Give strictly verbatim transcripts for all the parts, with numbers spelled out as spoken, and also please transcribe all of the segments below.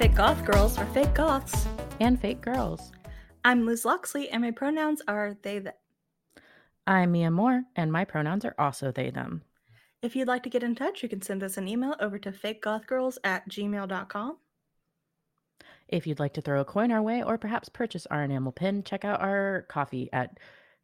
Fake Goth Girls for Fake Goths. And Fake Girls. I'm Liz Loxley, and my pronouns are they, them. I'm Mia Moore, and my pronouns are also they, them. If you'd like to get in touch, you can send us an email over to fakegothgirls at gmail dot com. If you'd like to throw a coin our way or perhaps purchase our enamel pin, check out our coffee at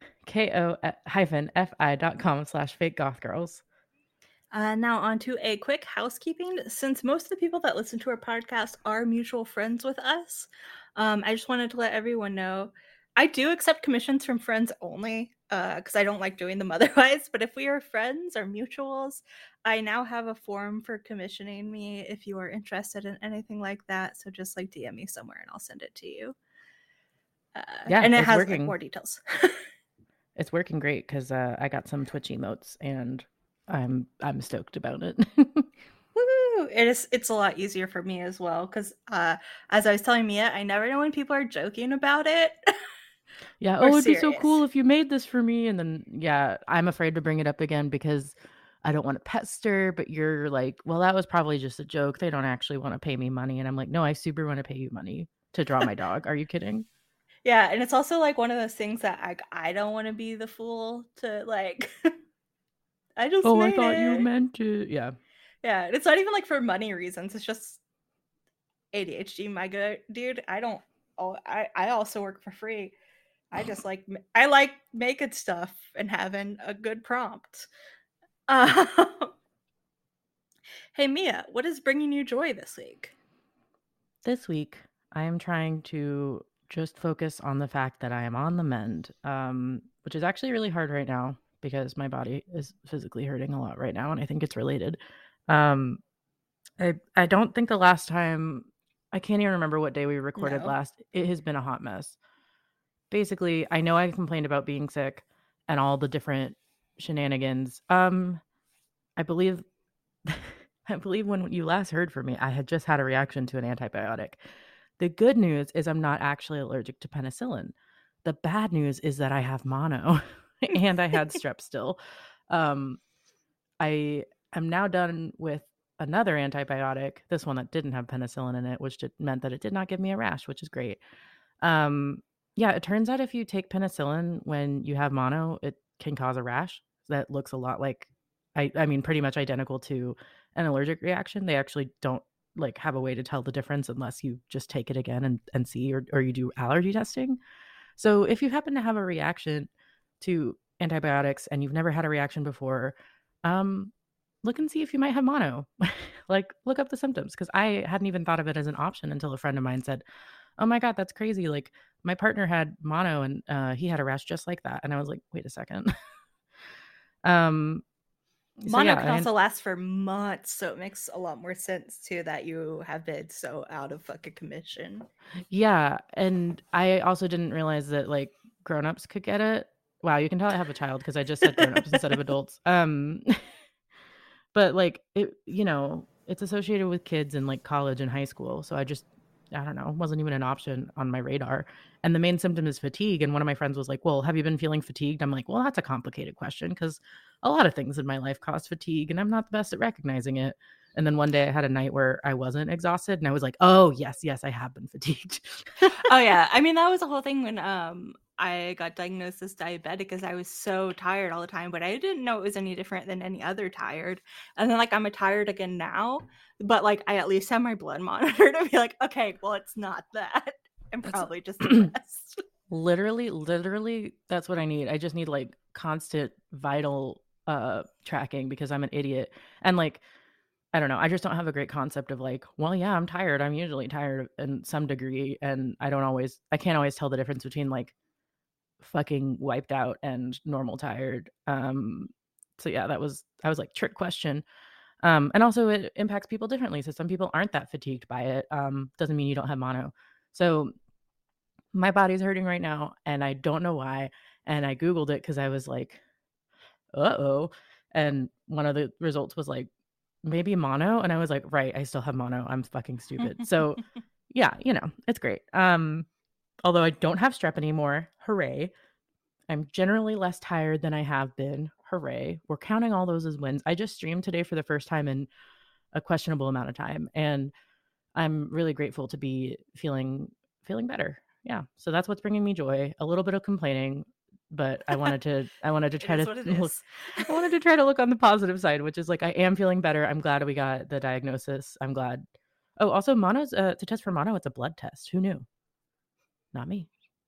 ko-fi.com slash fakegothgirls. Uh, now on to a quick housekeeping. Since most of the people that listen to our podcast are mutual friends with us, um, I just wanted to let everyone know I do accept commissions from friends only because uh, I don't like doing them otherwise. But if we are friends or mutuals, I now have a form for commissioning me if you are interested in anything like that. So just like D M me somewhere and I'll send it to you. Uh, yeah, and it has working. like, more details. It's working great because uh, I got some Twitch emotes and I'm I'm stoked about it. Woo! It is. It's a lot easier for me as well because, uh, as I was telling Mia, I never know when people are joking about it. Yeah. Oh, it'd serious. Be so cool if you made this for me, and then yeah, I'm afraid to bring it up again because I don't want to pester. But you're like, well, that was probably just a joke. They don't actually want to pay me money, and I'm like, no, I super want to pay you money to draw my dog. Are you kidding? Yeah, and it's also like one of those things that I I don't want to be the fool to like. I just oh, made I thought it. you meant to. Yeah. Yeah, it's not even like for money reasons. It's just A D H D, my good dude. I don't. Oh, I I also work for free. I just like I like making stuff and having a good prompt. Uh, hey Mia, what is bringing you joy this week? This week, I am trying to just focus on the fact that I am on the mend, um, which is actually really hard right now because my body is physically hurting a lot right now, and I think it's related. Um, I I don't think the last time, I can't even remember what day we recorded no. last. It has been a hot mess. Basically, I know I complained about being sick and all the different shenanigans. Um, I believe, I believe when you last heard from me, I had just had a reaction to an antibiotic. The good news is I'm not actually allergic to penicillin. The bad news is that I have mono and I had strep still. Um, I am now done with another antibiotic, this one that didn't have penicillin in it, which did, meant that it did not give me a rash, which is great. Um, yeah, it turns out if you take penicillin when you have mono, it can cause a rash that looks a lot like, I, I mean, pretty much identical to an allergic reaction. They actually don't like have a way to tell the difference unless you just take it again and, and see, or, or you do allergy testing. So if you happen to have a reaction to antibiotics and you've never had a reaction before, um, look and see if you might have mono. Like, look up the symptoms, because I hadn't even thought of it as an option until a friend of mine said, oh my God, that's crazy. Like, my partner had mono and uh, he had a rash just like that. And I was like, wait a second. um, so mono yeah, can also and, last for months, so it makes a lot more sense too that you have been so out of fucking commission. Yeah, and I also didn't realize that like grown-ups could get it. Wow, you can tell I have a child because I just said grown-ups instead of adults. Um, but like it, you know, it's associated with kids in like college and high school. So I just, I don't know, wasn't even an option on my radar. And the main symptom is fatigue. And one of my friends was like, well, have you been feeling fatigued? I'm like, well, that's a complicated question because a lot of things in my life cause fatigue and I'm not the best at recognizing it. And then one day I had a night where I wasn't exhausted and I was like, oh, yes, yes, I have been fatigued. Oh, yeah. I mean, that was the whole thing when um I got diagnosed as diabetic because I was so tired all the time, but I didn't know it was any different than any other tired. And then like I'm a tired again now, but like I at least have my blood monitor to be like, okay, well, it's not that. I'm probably just depressed. Literally, literally, that's what I need. I just need like constant vital uh tracking because I'm an idiot. And like, I don't know. I just don't have a great concept of like, well, yeah, I'm tired. I'm usually tired in some degree. And I don't always, I can't always tell the difference between like fucking wiped out and normal tired. Um, so yeah, that was, I was like, trick question. Um, and also it impacts people differently. So some people aren't that fatigued by it. Um, doesn't mean you don't have mono. So my body's hurting right now and I don't know why. And I Googled it because I was like, uh-oh. And one of the results was like, maybe mono. And I was like, right, I still have mono. I'm fucking stupid. So yeah, you know, it's great. Um, although I don't have strep anymore. Hooray. I'm generally less tired than I have been. Hooray. We're counting all those as wins. I just streamed today for the first time in a questionable amount of time. And I'm really grateful to be feeling feeling better. Yeah. So that's what's bringing me joy. A little bit of complaining, but I wanted to I wanted to It try is to what it look is. I wanted to try to look on the positive side, which is like I am feeling better. I'm glad we got the diagnosis. I'm glad. Oh, also mono's uh, to test for mono, it's a blood test. Who knew? Not me.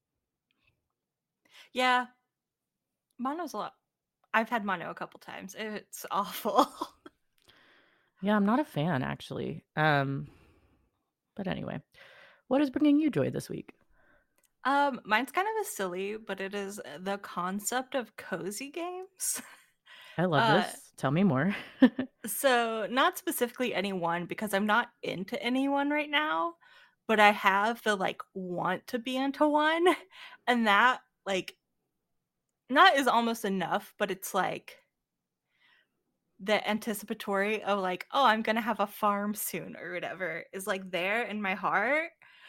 Yeah, mono's a lot. I've had mono a couple times. It's awful. Yeah, I'm not a fan actually. Um, but anyway, what is bringing you joy this week? Um, mine's kind of a silly, but it is the concept of cozy games. I love Uh, this. Tell me more. so not specifically any one because I'm not into any one right now, but I have the like want to be into one, and that like not is almost enough, but it's like the anticipatory of like, oh, I'm gonna have a farm soon or whatever is like there in my heart.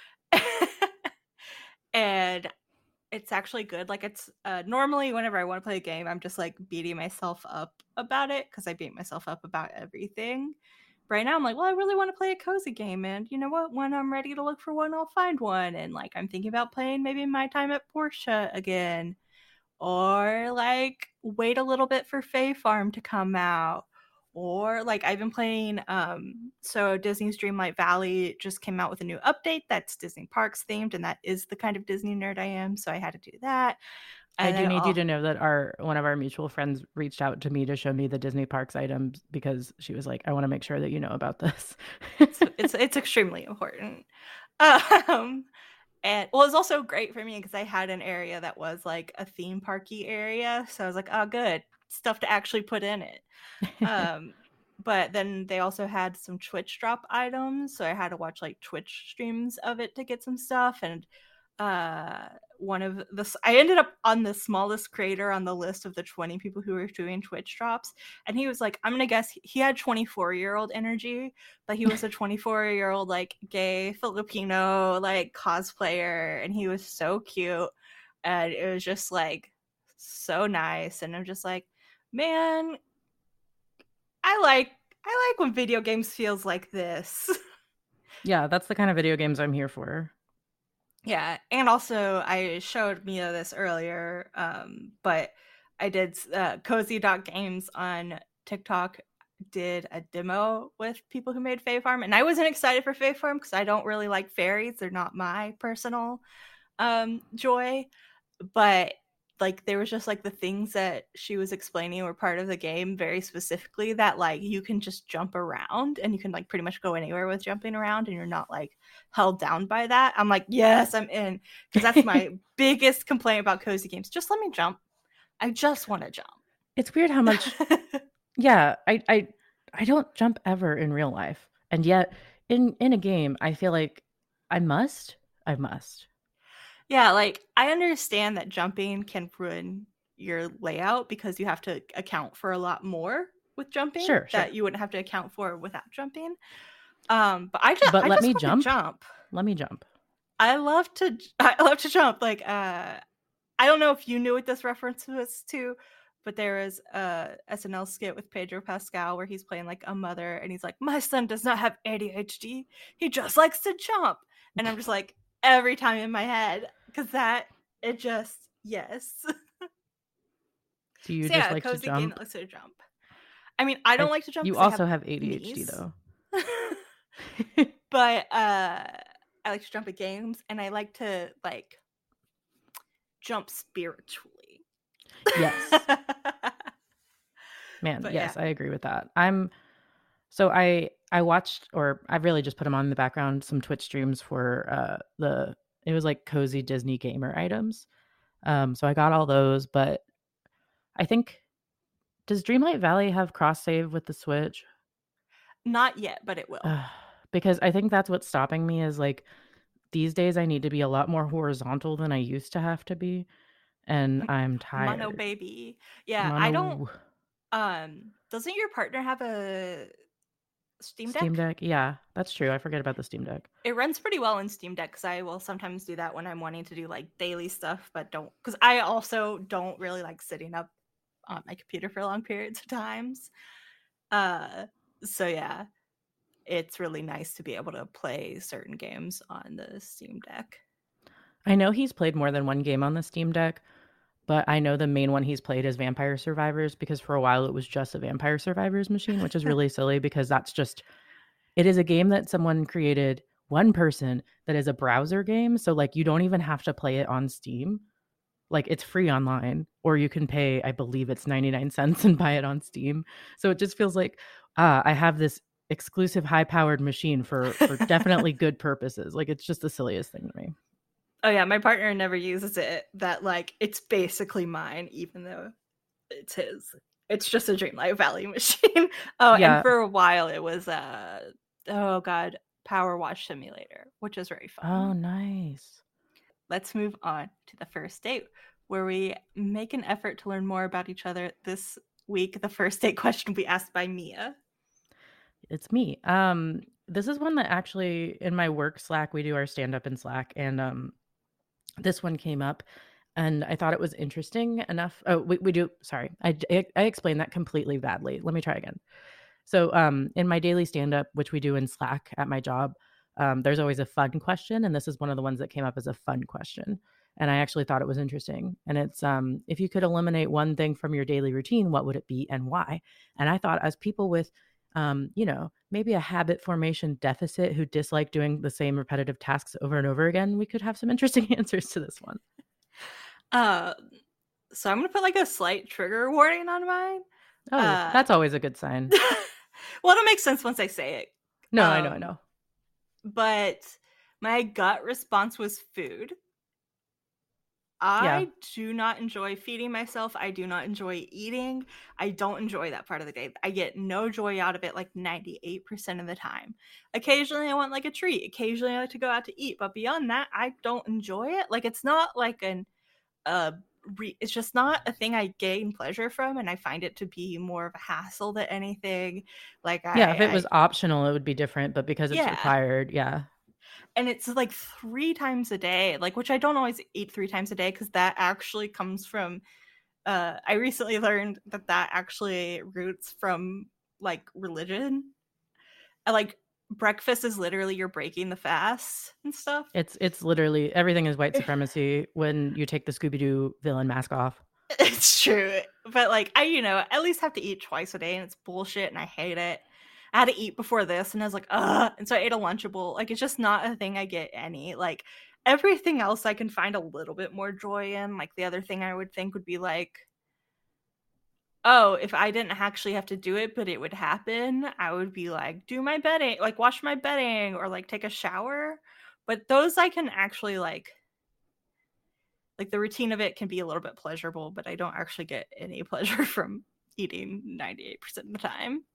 And it's actually good. Like it's uh, normally whenever I want to play a game, I'm just like beating myself up about it because I beat myself up about everything. But right now, I'm like, well, I really want to play a cozy game, and you know what? When I'm ready to look for one, I'll find one. And like, I'm thinking about playing maybe My Time at Portia again, or like wait a little bit for Fae Farm to come out. Or like I've been playing um so Disney's Dreamlight Valley just came out with a new update that's Disney Parks themed, and that is the kind of Disney nerd I am, so I had to do that. I And do then need you oh to know that our one of our mutual friends reached out to me to show me the Disney Parks items because she was like, "I want to make sure that you know about this." it's it's it's extremely important. Um and well, it's also great for me because I had an area that was like a theme parky area, so I was like, oh good, stuff to actually put in it. Um, but then they also had some Twitch drop items, so I had to watch like Twitch streams of it to get some stuff. And uh, one of the I ended up on the smallest creator on the list of the twenty people who were doing Twitch drops, and he was like, I'm gonna guess he had twenty-four year old energy, but he was a twenty-four year old like gay Filipino like cosplayer, and he was so cute, and it was just like so nice. And I'm just like, man, I like I like when video games feels like this. Yeah, that's the kind of video games I'm here for. Yeah, and also I showed Mia this earlier, um, but I did uh, Cozy Dot Games on TikTok did a demo with people who made Fae Farm, and I wasn't excited for Fae Farm because I don't really like fairies; they're not my personal um, joy. But like there was just like the things that she was explaining were part of the game very specifically, that like you can just jump around and you can like pretty much go anywhere with jumping around and you're not like held down by that. I'm like, yes, I'm in, because that's my biggest complaint about cozy games. Just let me jump. I just want to jump. It's weird how much yeah, I I I don't jump ever in real life. And yet in in a game, I feel like I must. I must. Yeah, like I understand that jumping can ruin your layout because you have to account for a lot more with jumping Sure, sure. that you wouldn't have to account for without jumping. Um, but I just But I let just me want to jump. jump. Let me jump. I love to I love to jump. Like uh I don't know if you knew what this reference was to, but there is a S N L skit with Pedro Pascal where he's playing like a mother and he's like, my son does not have A D H D. He just likes to jump. And I'm just like every time in my head because that it just yes. Do you So just yeah, like to cozy game jump? that likes to jump. I mean, I I don't like to jump You because I also have have A D H D knees. though. But uh I like to jump at games and I like to like jump spiritually. Yes. Man, But yeah. yes, I agree with that. I'm so I I watched or I've really just put them on in the background some Twitch streams for uh the it was like cozy Disney gamer items. Um so I got all those, but I think does Dreamlight Valley have cross save with the Switch? Not yet, but it will. Ugh, because I think that's what's stopping me is like these days I need to be a lot more horizontal than I used to have to be and I'm Mono tired. baby. Yeah, I don't Mono um doesn't your partner have a Steam Steam Deck? Deck. Yeah, that's true. I forget about the Steam Deck. It runs pretty well in Steam Deck because I will sometimes do that when I'm wanting to do like daily stuff, but don't because I also don't really like sitting up on my computer for long periods of times. Uh so yeah. it's really nice to be able to play certain games on the Steam Deck. I know he's played more than one game on the Steam Deck, but I know the main one he's played is Vampire Survivors, because for a while it was just a Vampire Survivors machine, which is really silly because that's just, it is a game that someone created, one person, that is a browser game. So like you don't even have to play it on Steam. Like it's free online, or you can pay, I believe it's ninety-nine cents and buy it on Steam. So it just feels like, ah, I have this exclusive high powered machine for, for definitely good purposes. Like it's just the silliest thing to me. Oh yeah, my partner never uses it. That like it's basically mine, even though it's his. It's just a Dreamlight Valley machine. Oh, Yeah. and for a while it was uh oh god, Power Wash Simulator, which is very fun. Oh, nice. Let's move on to the first date, where we make an effort to learn more about each other. This week, the first date question will be asked by Mia. It's me. Um, this is one that actually in my work Slack, we do our stand-up in Slack, and um, this one came up, and I thought it was interesting enough. Oh, we, we do. Sorry, I, I explained that completely badly. Let me try again. So um, in my daily stand-up, which we do in Slack at my job, um, there's always a fun question, and this is one of the ones that came up as a fun question. And I actually thought it was interesting. And it's, um, if you could eliminate one thing from your daily routine, what would it be and why? And I thought, as people with, um, you know, maybe a habit formation deficit who dislike doing the same repetitive tasks over and over again, we could have some interesting answers to this one. Uh, so I'm going to put like a slight trigger warning on mine. Oh, uh, that's always a good sign. Well, it'll make sense once I say it. No, um, I know, I know. But my gut response was food. I yeah. do not enjoy feeding myself. I do not enjoy eating. I don't enjoy that part of the day. I get no joy out of it like ninety-eight percent of the time. Occasionally I want like a treat. Occasionally I like to go out to eat. But beyond that, I don't enjoy it. Like it's not like an, uh, re- it's just not a thing I gain pleasure from. And I find it to be more of a hassle than anything. Like Yeah, I, if it was I, optional, it would be different. But because it's yeah. required, yeah. And it's like three times a day, like, which I don't always eat three times a day because that actually comes from, uh, I recently learned that that actually roots from like religion. Like breakfast is literally you're breaking the fast and stuff. It's it's literally everything is white supremacy when you take the Scooby-Doo villain mask off. It's true. But like I, you know, at least have to eat twice a day and it's bullshit and I hate it. I had to eat before this and I was like, ugh. And so I ate a Lunchable. Like, it's just not a thing I get any. Like, everything else I can find a little bit more joy in. Like, the other thing I would think would be like, oh, if I didn't actually have to do it, but it would happen, I would be like, do my bedding, like, wash my bedding or like take a shower. But those I can actually like, like, the routine of it can be a little bit pleasurable, but I don't actually get any pleasure from eating ninety-eight percent of the time.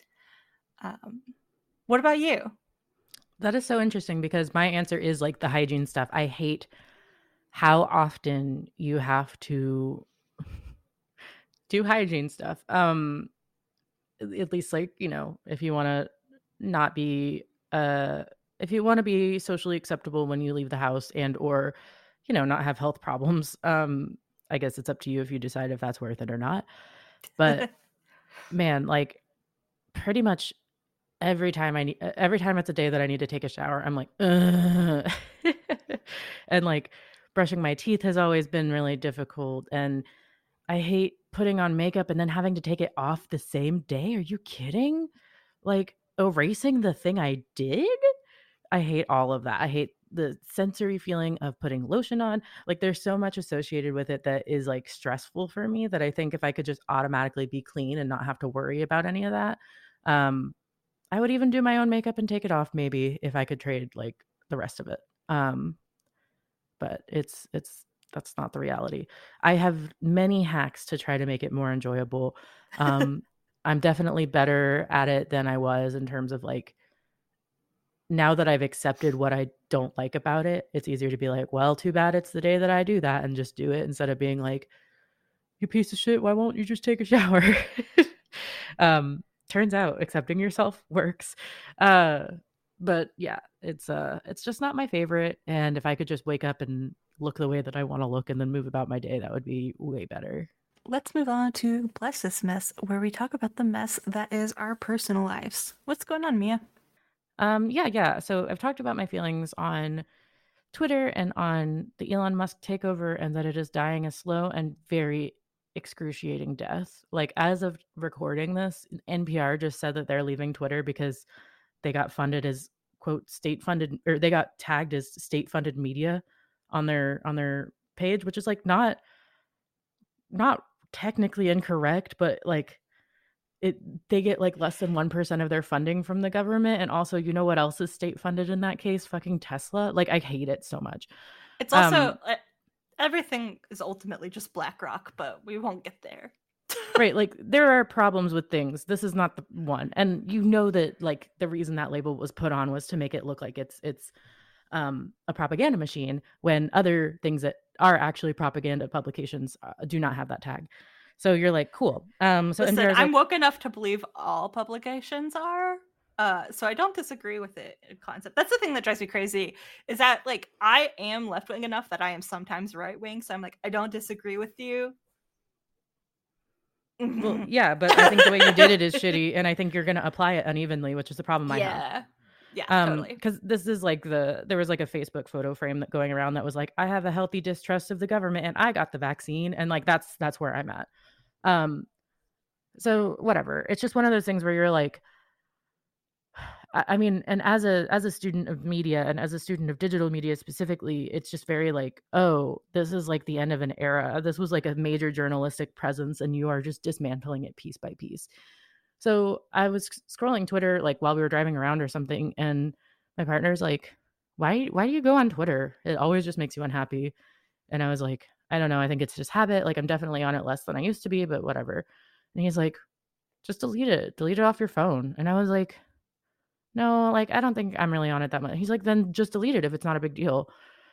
Um, what about you? That is so interesting because my answer is like the hygiene stuff. I hate how often you have to do hygiene stuff. Um, at least like, you know, if you want to not be, uh, if you want to be socially acceptable when you leave the house and, or, you know, not have health problems. Um, I guess it's up to you if you decide if that's worth it or not. But man, like pretty much every time I need, every time it's a day that I need to take a shower, I'm like, ugh. And like brushing my teeth has always been really difficult. And I hate putting on makeup and then having to take it off the same day. Are you kidding? Like erasing the thing I did? I hate all of that. I hate the sensory feeling of putting lotion on. Like there's so much associated with it that is like stressful for me that I think if I could just automatically be clean and not have to worry about any of that, um, I would even do my own makeup and take it off maybe if I could trade like the rest of it. Um, but it's, it's, that's not the reality. I have many hacks to try to make it more enjoyable. Um, I'm definitely better at it than I was in terms of like, now that I've accepted what I don't like about it, it's easier to be like, well, too bad it's the day that I do that and just do it instead of being like, you piece of shit, why won't you just take a shower? um, turns out accepting yourself works. Uh, but yeah, it's uh, it's just not my favorite. And if I could just wake up and look the way that I want to look and then move about my day, that would be way better. Let's move on to Bless This Mess, where we talk about the mess that is our personal lives. What's going on, Mia? Um, yeah, yeah. So I've talked about my feelings on Twitter and on the Elon Musk takeover, and that it is dying a slow and very excruciating death. Like, as of recording this, N P R just said that they're leaving Twitter because they got funded as, quote, state funded, or they got tagged as state funded media on their on their page, which is like not not technically incorrect, but like it they get like less than one percent of their funding from the government. And also, you know what else is state funded in that case? Fucking Tesla. Like, I hate it so much. It's Um, also uh, everything is ultimately just BlackRock, but we won't get there. right, like there are problems with things. This is not the one. And you know that like the reason that label was put on was to make it look like it's it's um a propaganda machine, when other things that are actually propaganda publications uh, do not have that tag. So you're like, cool. Um so Listen, N P R's I'm like, woke enough to believe all publications are. Uh, so I don't disagree with it in concept. That's the thing that drives me crazy, is that like I am left wing enough that I am sometimes right wing. So I'm like, I don't disagree with you. well, yeah, but I think the way you did it is shitty, and I think you're going to apply it unevenly, which is the problem I have. Yeah. Yeah, Um, totally. because this is like the there was like a Facebook photo frame that going around that was like, I have a healthy distrust of the government and I got the vaccine, and like that's that's where I'm at. Um, so whatever. It's just one of those things where you're like, I I mean, and as a as a student of media and as a student of digital media specifically, it's just very like, oh, this is like the end of an era. This was like a major journalistic presence, and you are just dismantling it piece by piece. So I was scrolling Twitter like while we were driving around or something, and my partner's like, "Why why do you go on Twitter? It always just makes you unhappy." And I was like, "I don't know. I think it's just habit. Like I'm definitely on it less than I used to be, but whatever." And he's like, "Just delete it. Delete it off your phone." And I was like, "No, like I don't think I'm really on it that much." He's like, "Then just delete it if it's not a big deal."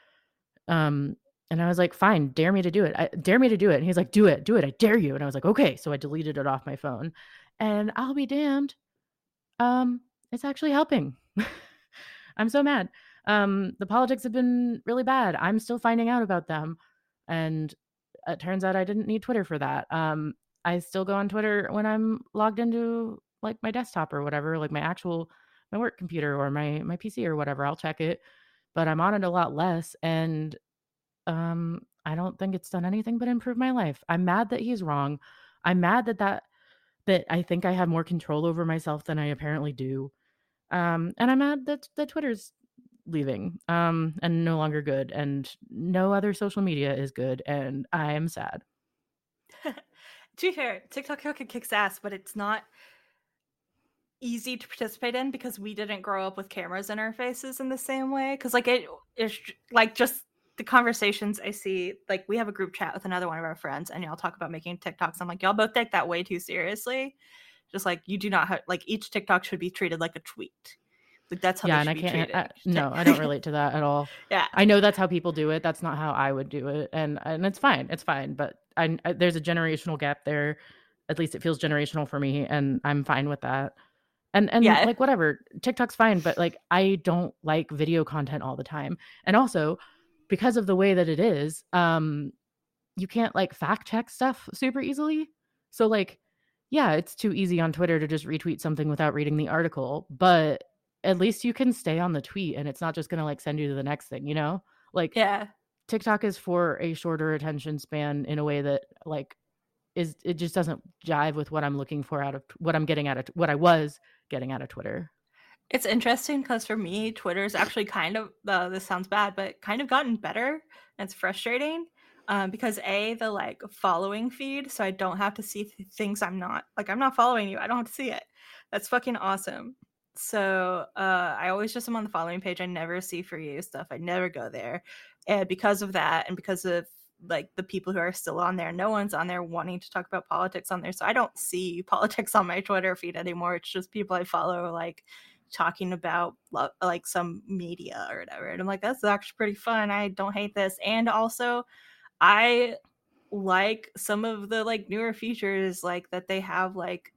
Um and I was like, "Fine, dare me to do it. I dare me to do it." And he's like, "Do it. Do it. I dare you." And I was like, "Okay." So I deleted it off my phone. And I'll be damned, um, it's actually helping. I'm so mad. Um, the politics have been really bad. I'm still finding out about them. And it turns out I didn't need Twitter for that. Um, I still go on Twitter when I'm logged into like my desktop or whatever, like my actual my work computer or my my P C or whatever. I'll check it, but I'm on it a lot less. And um, I don't think it's done anything but improve my life. I'm mad that he's wrong. I'm mad that that that I think I have more control over myself than I apparently do. Um, and I'm mad that that Twitter's leaving, um, and no longer good, and no other social media is good, and I am sad. To be fair, TikTok fucking kicks ass, but it's not easy to participate in because we didn't grow up with cameras in our faces in the same way. Because like it is like just the conversations I see. Like we have a group chat with another one of our friends, and y'all talk about making TikToks. I'm like, y'all both take that way too seriously. Just like you do not have like each TikTok should be treated like a tweet. Like that's how Yeah, they and should I be can't. treated. I, no, I don't relate to that at all. Yeah. I know that's how people do it. That's not how I would do it, and and it's fine. It's fine. But I, I there's a generational gap there. At least it feels generational for me, and I'm fine with that. And and Yeah. like whatever, TikTok's fine, but like I don't like video content all the time. And also, because of the way that it is, um, you can't like fact check stuff super easily. So like, yeah, it's too easy on Twitter to just retweet something without reading the article, but at least you can stay on the tweet and it's not just gonna like send you to the next thing, you know? Like Yeah. TikTok is for a shorter attention span in a way that like is it just doesn't jive with what I'm looking for out of what I'm getting out of what I was getting out of Twitter. It's interesting because for me, Twitter's actually kind of uh, this sounds bad, but kind of gotten better. And it's frustrating um, because a the like following feed, so I don't have to see th- things I'm not like I'm not following you. I don't have to see it. That's fucking awesome. So uh, I always just am on the following page. I never see for you stuff. I never go there, and because of that, and because of like the people who are still on there, no one's on there wanting to talk about politics on there. So I don't see politics on my Twitter feed anymore. It's just people I follow like talking about like some media or whatever. And I'm like, that's actually pretty fun. I don't hate this. And also I like some of the like newer features like that they have like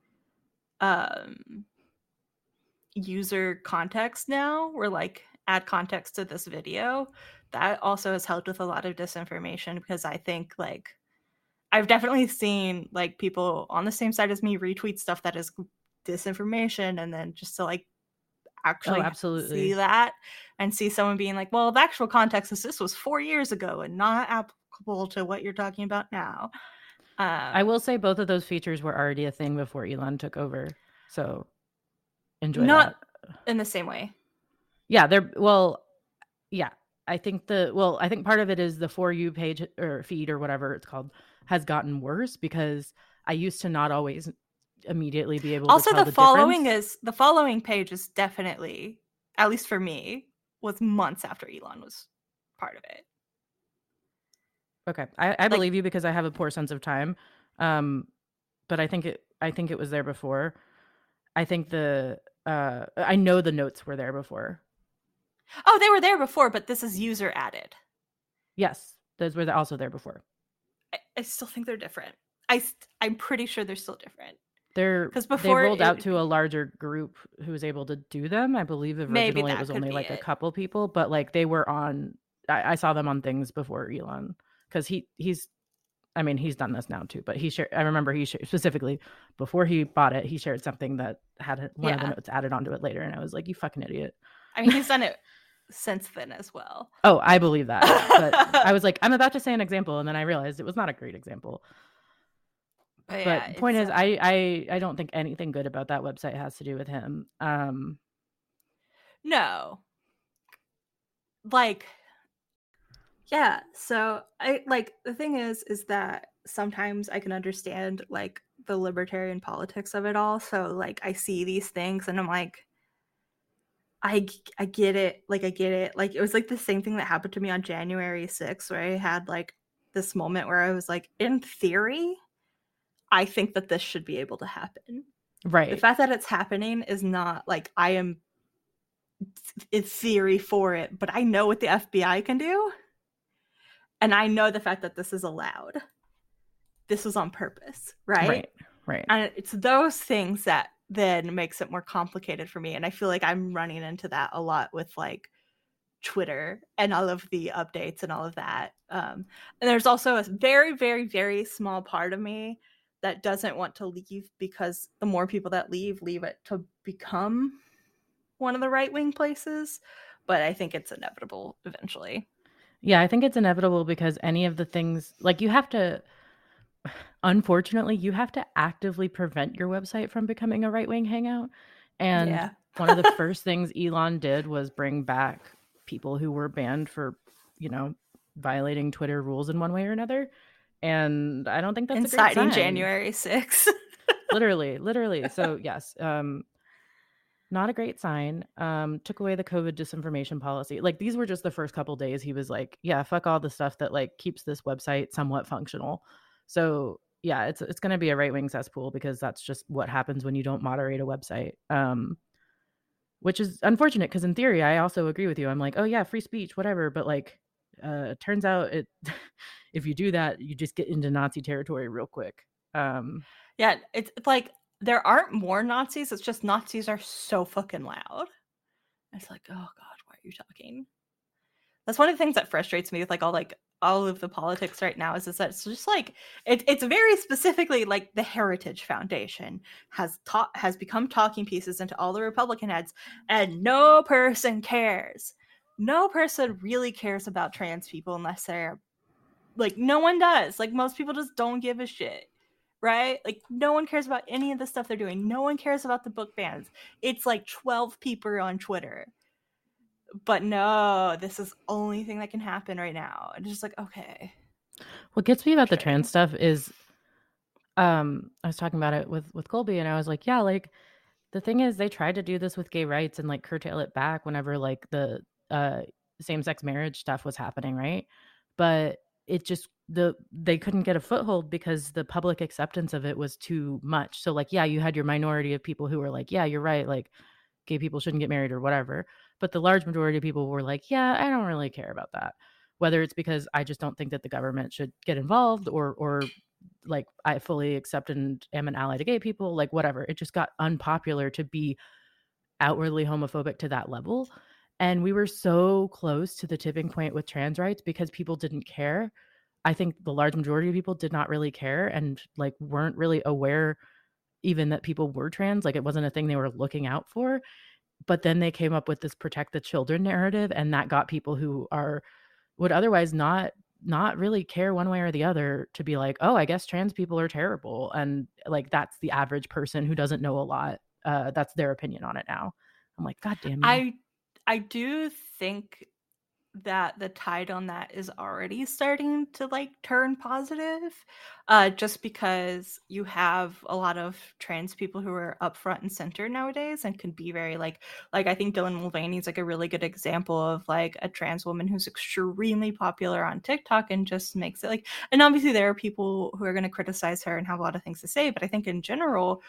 um user context now where like add context to this video. That also has helped with a lot of disinformation because I think like I've definitely seen like people on the same side as me retweet stuff that is disinformation and then just to like actually oh, absolutely. see that and see someone being like, well, the actual context is this was four years ago and not applicable to what you're talking about now. Um, I will say both of those features were already a thing before Elon took over. So enjoy not that. in the same way. Yeah, they're well, yeah. I think the well, I think part of it is the For You page or feed or whatever it's called has gotten worse because I used to not always immediately be able Also, to tell the the following difference. is the following page is definitely, at least for me, was months after Elon was part of it. Okay, I, I Like- believe you because I have a poor sense of time, um, but I think it I think it was there before. I think the uh, I know the notes were there before. Oh, they were there before, but this is user added. Yes, those were also there before. I, I still think they're different. I st- I'm pretty sure they're still different. They're 'Cause they before rolled it- out to a larger group who was able to do them. I believe Maybe originally it that was could only be like a it. couple people, but like they were on. I, I saw them on things before Elon because he he's. I mean, he's done this now too, but he shared. I remember he shared specifically before he bought it. He shared something that had one of the Yeah. notes added onto it later, and I was like, "You fucking idiot." I mean, he's done it since then as well. Oh, I believe that. But I was like, I'm about to say an example, and then I realized it was not a great example. But, But yeah, point is, uh, I, I I don't think anything good about that website has to do with him. Um, no, like, yeah. So I like the thing is, is that sometimes I can understand like the libertarian politics of it all. So like I see these things and I'm like, I I get it. Like I get it. Like it was like the same thing that happened to me on January sixth, where I had like this moment where I was like, in theory, I think that this should be able to happen. right. The fact that it's happening is not like I am in theory for it, but I know what the F B I can do. And I know the fact that this is allowed. This was on purpose, right? Right. Right. And it's those things that then makes it more complicated for me. And I feel like I'm running into that a lot with like Twitter and all of the updates and all of that. Um, and there's also a very, very, very small part of me that doesn't want to leave because the more people that leave, leave it to become one of the right-wing places. But I think it's inevitable eventually. Yeah, I think it's inevitable because any of the things like you have to unfortunately, you have to actively prevent your website from becoming a right-wing hangout. And Yeah. one of the first things Elon did was bring back people who were banned for, you know, violating Twitter rules in one way or another. And I don't think that's Inciting a great sign. January sixth. literally, literally. So yes, um, not a great sign. Um, took away the COVID disinformation policy. Like these were just the first couple days. He was like, "Yeah, fuck all the stuff that like keeps this website somewhat functional." So yeah, it's it's going to be a right wing cesspool because that's just what happens when you don't moderate a website. Um, which is unfortunate because in theory, I also agree with you. I'm like, oh yeah, free speech, whatever. But like, uh, it turns out it if you do that, you just get into Nazi territory real quick. Um, yeah, it's, it's like there aren't more Nazis. It's just Nazis are so fucking loud. It's like, oh god, why are you talking? That's one of the things that frustrates me with like all like all of the politics right now is, is that it's just like it, it's very specifically like the Heritage Foundation has taught has become talking pieces into all the Republican heads, and no person cares. No person really cares about trans people unless they're like no one does. Like most people just don't give a shit. Right? Like no one cares about any of the stuff they're doing. No one cares about the book bans. It's like twelve people on Twitter. But no, this is the only thing that can happen right now. And it's just like, okay. What gets me about the trans stuff is um I was talking about it with with Colby and I was like, yeah, like the thing is they tried to do this with gay rights and like curtail it back whenever like the uh same-sex marriage stuff was happening, right? But it just the they couldn't get a foothold because the public acceptance of it was too much. So like, yeah, you had your minority of people who were like, yeah, you're right, like gay people shouldn't get married or whatever. But the large majority of people were like, yeah, I don't really care about that. Whether it's because I just don't think that the government should get involved or or like I fully accept and am an ally to gay people, like whatever. It just got unpopular to be outwardly homophobic to that level. And we were so close to the tipping point with trans rights because people didn't care. I think the large majority of people did not really care and like weren't really aware even that people were trans. Like it wasn't a thing they were looking out for. but then they came up with this protect the children narrative, and that got people who are would otherwise not not really care one way or the other to be like, oh, I guess trans people are terrible. And like, that's the average person who doesn't know a lot. Uh, that's their opinion on it now. I'm like, God damn you. I I do think that the tide on that is already starting to like turn positive, uh, just because you have a lot of trans people who are up front and center nowadays and can be very like like I think Dylan Mulvaney is like a really good example of like a trans woman who's extremely popular on TikTok and just makes it like, and obviously there are people who are going to criticize her and have a lot of things to say, but I think in general,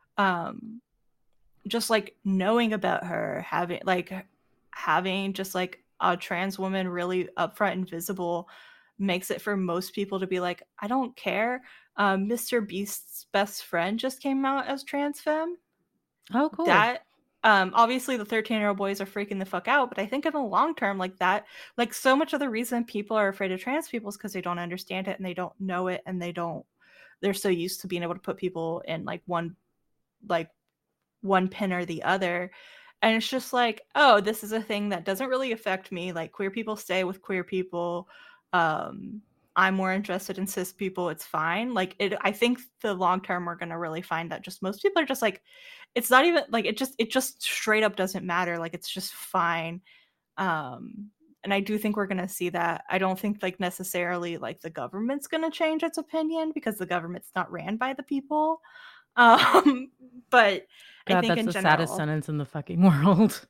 um, just like knowing about her, having like having just like a trans woman really upfront and visible makes it for most people to be like, I don't care. Um, Mister Beast's best friend just came out as trans femme. Oh, cool. That um, obviously the thirteen-year-old boys are freaking the fuck out, but I think in the long term, like that, like so much of the reason people are afraid of trans people is because they don't understand it and they don't know it and they don't. They're so used to being able to put people in like one, like one pin or the other. And it's just like, oh, this is a thing that doesn't really affect me. Like queer people stay with queer people. Um, I'm more interested in cis people. It's fine. Like it, I think the long term, we're going to really find that just most people are just like, it's not even like, it just, it just straight up doesn't matter. Like it's just fine. Um, and I do think we're going to see that. I don't think like necessarily like the government's going to change its opinion because the government's not ran by the people. Um, but God, I think that's in the general, saddest sentence in the fucking world.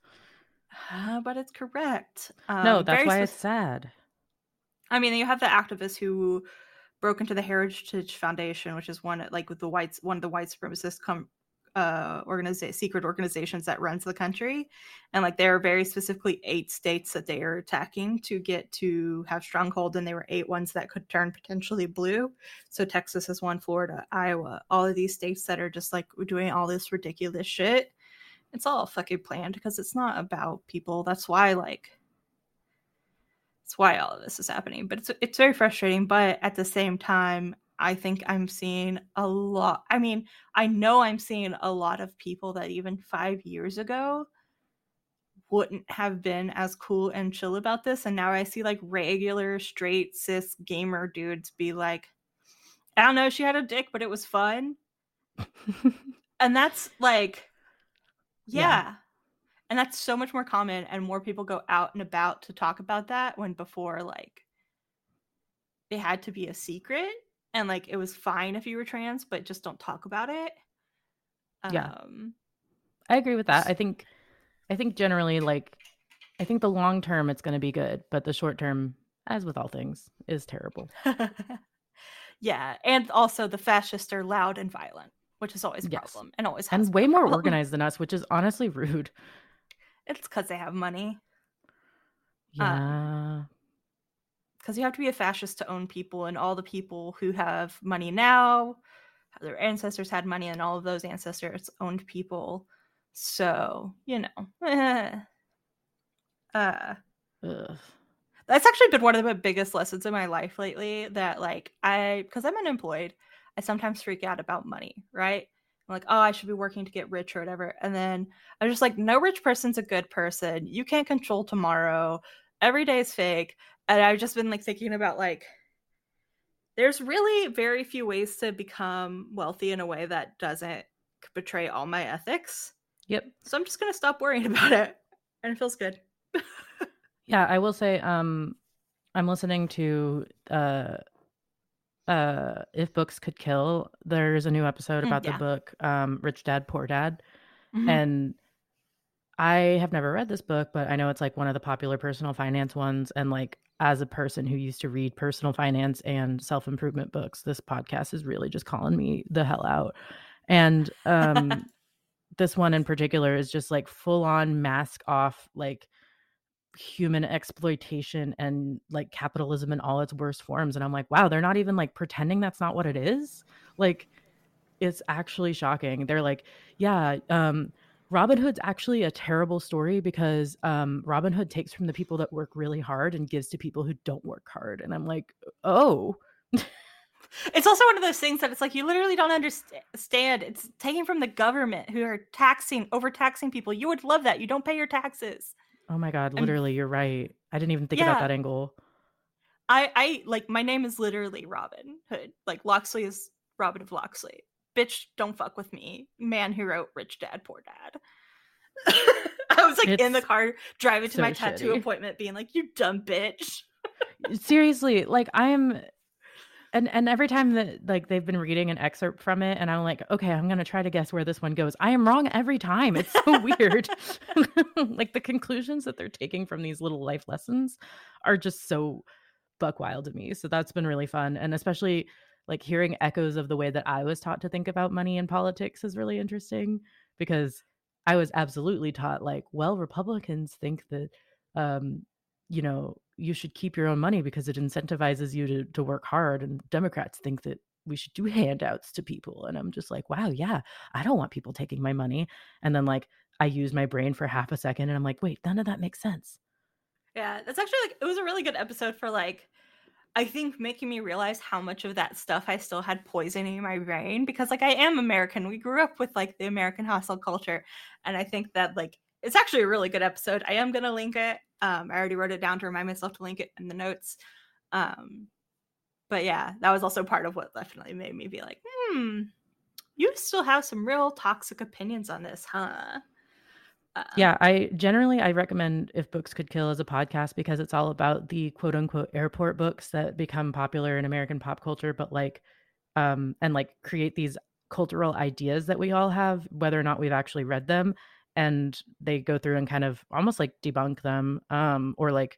Uh, but it's correct. Um, no, that's very why spec- it's sad. I mean, you have the activists who broke into the Heritage Foundation, which is one like with the whites, one of the white supremacist com- uh, organiza- secret organizations that runs the country, and like there are very specifically eight states that they are attacking to get to have stronghold, and there were eight ones that could turn potentially blue. So Texas is one, Florida, Iowa, all of these states that are just like doing all this ridiculous shit. It's all fucking planned because it's not about people. That's why like that's why all of this is happening. But it's it's very frustrating. But at the same time, I think I'm seeing a lot. I mean, I know I'm seeing a lot of people that even five years ago wouldn't have been as cool and chill about this. And now I see like regular straight cis gamer dudes be like, I don't know, she had a dick, but it was fun. And that's like, yeah. yeah. And that's so much more common, and more people go out and about to talk about that, when before, like, it had to be a secret, and, like, it was fine if you were trans, but just don't talk about it. Yeah. Um, I agree with that. I think, I think generally, like, I think the long term it's going to be good, but the short term, as with all things, is terrible. yeah, and also the fascists are loud and violent, which is always a yes. problem, and always has and way more problem. organized than us, which is honestly rude. It's because they have money. Yeah. Because um, you have to be a fascist to own people, and all the people who have money now, their ancestors had money, and all of those ancestors owned people. So, you know. uh, Ugh. That's actually been one of the biggest lessons in my life lately, that, like, I, because I'm unemployed, I sometimes freak out about money, right? I'm like, oh, I should be working to get rich or whatever. And then I'm just like, no rich person's a good person. You can't control tomorrow. Every day is fake. And I've just been like thinking about like, there's really very few ways to become wealthy in a way that doesn't betray all my ethics. Yep. So I'm just going to stop worrying about it. And it feels good. Yeah, I will say, um, I'm listening to uh, uh, If Books Could Kill. There's a new episode about mm, yeah. the book um, Rich Dad, Poor Dad. Mm-hmm. And I have never read this book, but I know it's like one of the popular personal finance ones. And like, as a person who used to read personal finance and self-improvement books, this podcast is really just calling me the hell out. And um, this one in particular is just like full on mask off, like human exploitation and like capitalism in all its worst forms. And I'm like, wow, they're not even like pretending that's not what it is. Like, it's actually shocking. They're like, yeah, um, Robin Hood's actually a terrible story because um, Robin Hood takes from the people that work really hard and gives to people who don't work hard. And I'm like, oh, It's also one of those things that it's like you literally don't understand. It's taking from the government who are taxing, overtaxing people. You would love that. You don't pay your taxes. Oh my God, And literally, you're right. I didn't even think yeah, about that angle. I, I like my name is literally Robin Hood. Like Locksley is Robin of Locksley. Bitch, don't fuck with me. Man who wrote Rich Dad Poor Dad. I was like It's in the car driving to so my tattoo shitty. appointment being like, you dumb bitch. Seriously, like I'm and and every time that like they've been reading an excerpt from it and I'm like, okay, I'm gonna try to guess where this one goes. I am wrong every time. It's so weird. Like the conclusions that they're taking from these little life lessons are just so buck wild to me. So that's been really fun. And especially like hearing echoes of the way that I was taught to think about money and politics is really interesting, because I was absolutely taught like, well, Republicans think that um, you know, you should keep your own money because it incentivizes you to to work hard, and Democrats think that we should do handouts to people. And I'm just like, wow, yeah, I don't want people taking my money. And then like I use my brain for half a second and I'm like, wait, none of that makes sense. Yeah, that's actually like, it was a really good episode for like, I think making me realize how much of that stuff I still had poisoning in my brain, because like I am American. We grew up with like the American hustle culture. And I think that like, it's actually a really good episode. I am going to link it. Um, I already wrote it down to remind myself to link it in the notes. Um, but yeah, that was also part of what definitely made me be like, hmm, you still have some real toxic opinions on this, huh? Uh, Yeah, I generally I recommend If Books Could Kill as a podcast, because it's all about the quote unquote airport books that become popular in American pop culture, but like um and like create these cultural ideas that we all have, whether or not we've actually read them. And they go through and kind of almost like debunk them, um, or like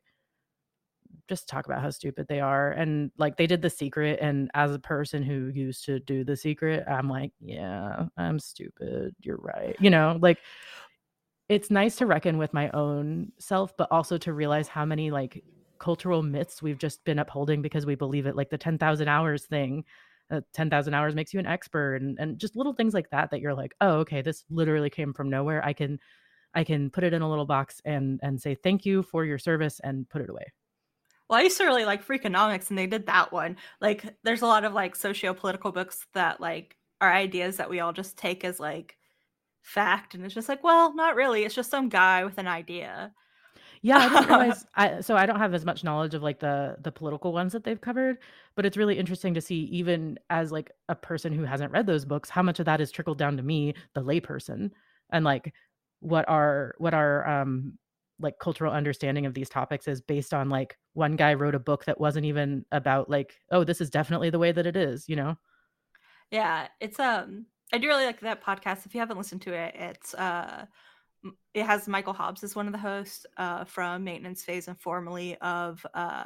just talk about how stupid they are. And like they did The Secret, and as a person who used to do The Secret, I'm like, yeah, I'm stupid. You're right. You know, like it's nice to reckon with my own self, but also to realize how many like cultural myths we've just been upholding because we believe it, like the ten thousand hours thing. Uh, ten thousand hours makes you an expert, and, and just little things like that that you're like, oh, okay, this literally came from nowhere. I can I can put it in a little box and and say thank you for your service and put it away. Well, I used to really like Freakonomics, and they did that one. Like, there's a lot of like socio-political books that like are ideas that we all just take as like fact, and it's just like, well, not really. It's just some guy with an idea. Yeah, I didn't realize. I, so I don't have as much knowledge of like the the political ones that they've covered, but it's really interesting to see, even as like a person who hasn't read those books, how much of that is trickled down to me, the layperson, and like what our what our um like cultural understanding of these topics is based on like one guy wrote a book that wasn't even about like, oh, this is definitely the way that it is, you know? Yeah, it's um I do really like that podcast. If you haven't listened to it, it's uh it has Michael Hobbs as one of the hosts uh from Maintenance Phase and formerly of uh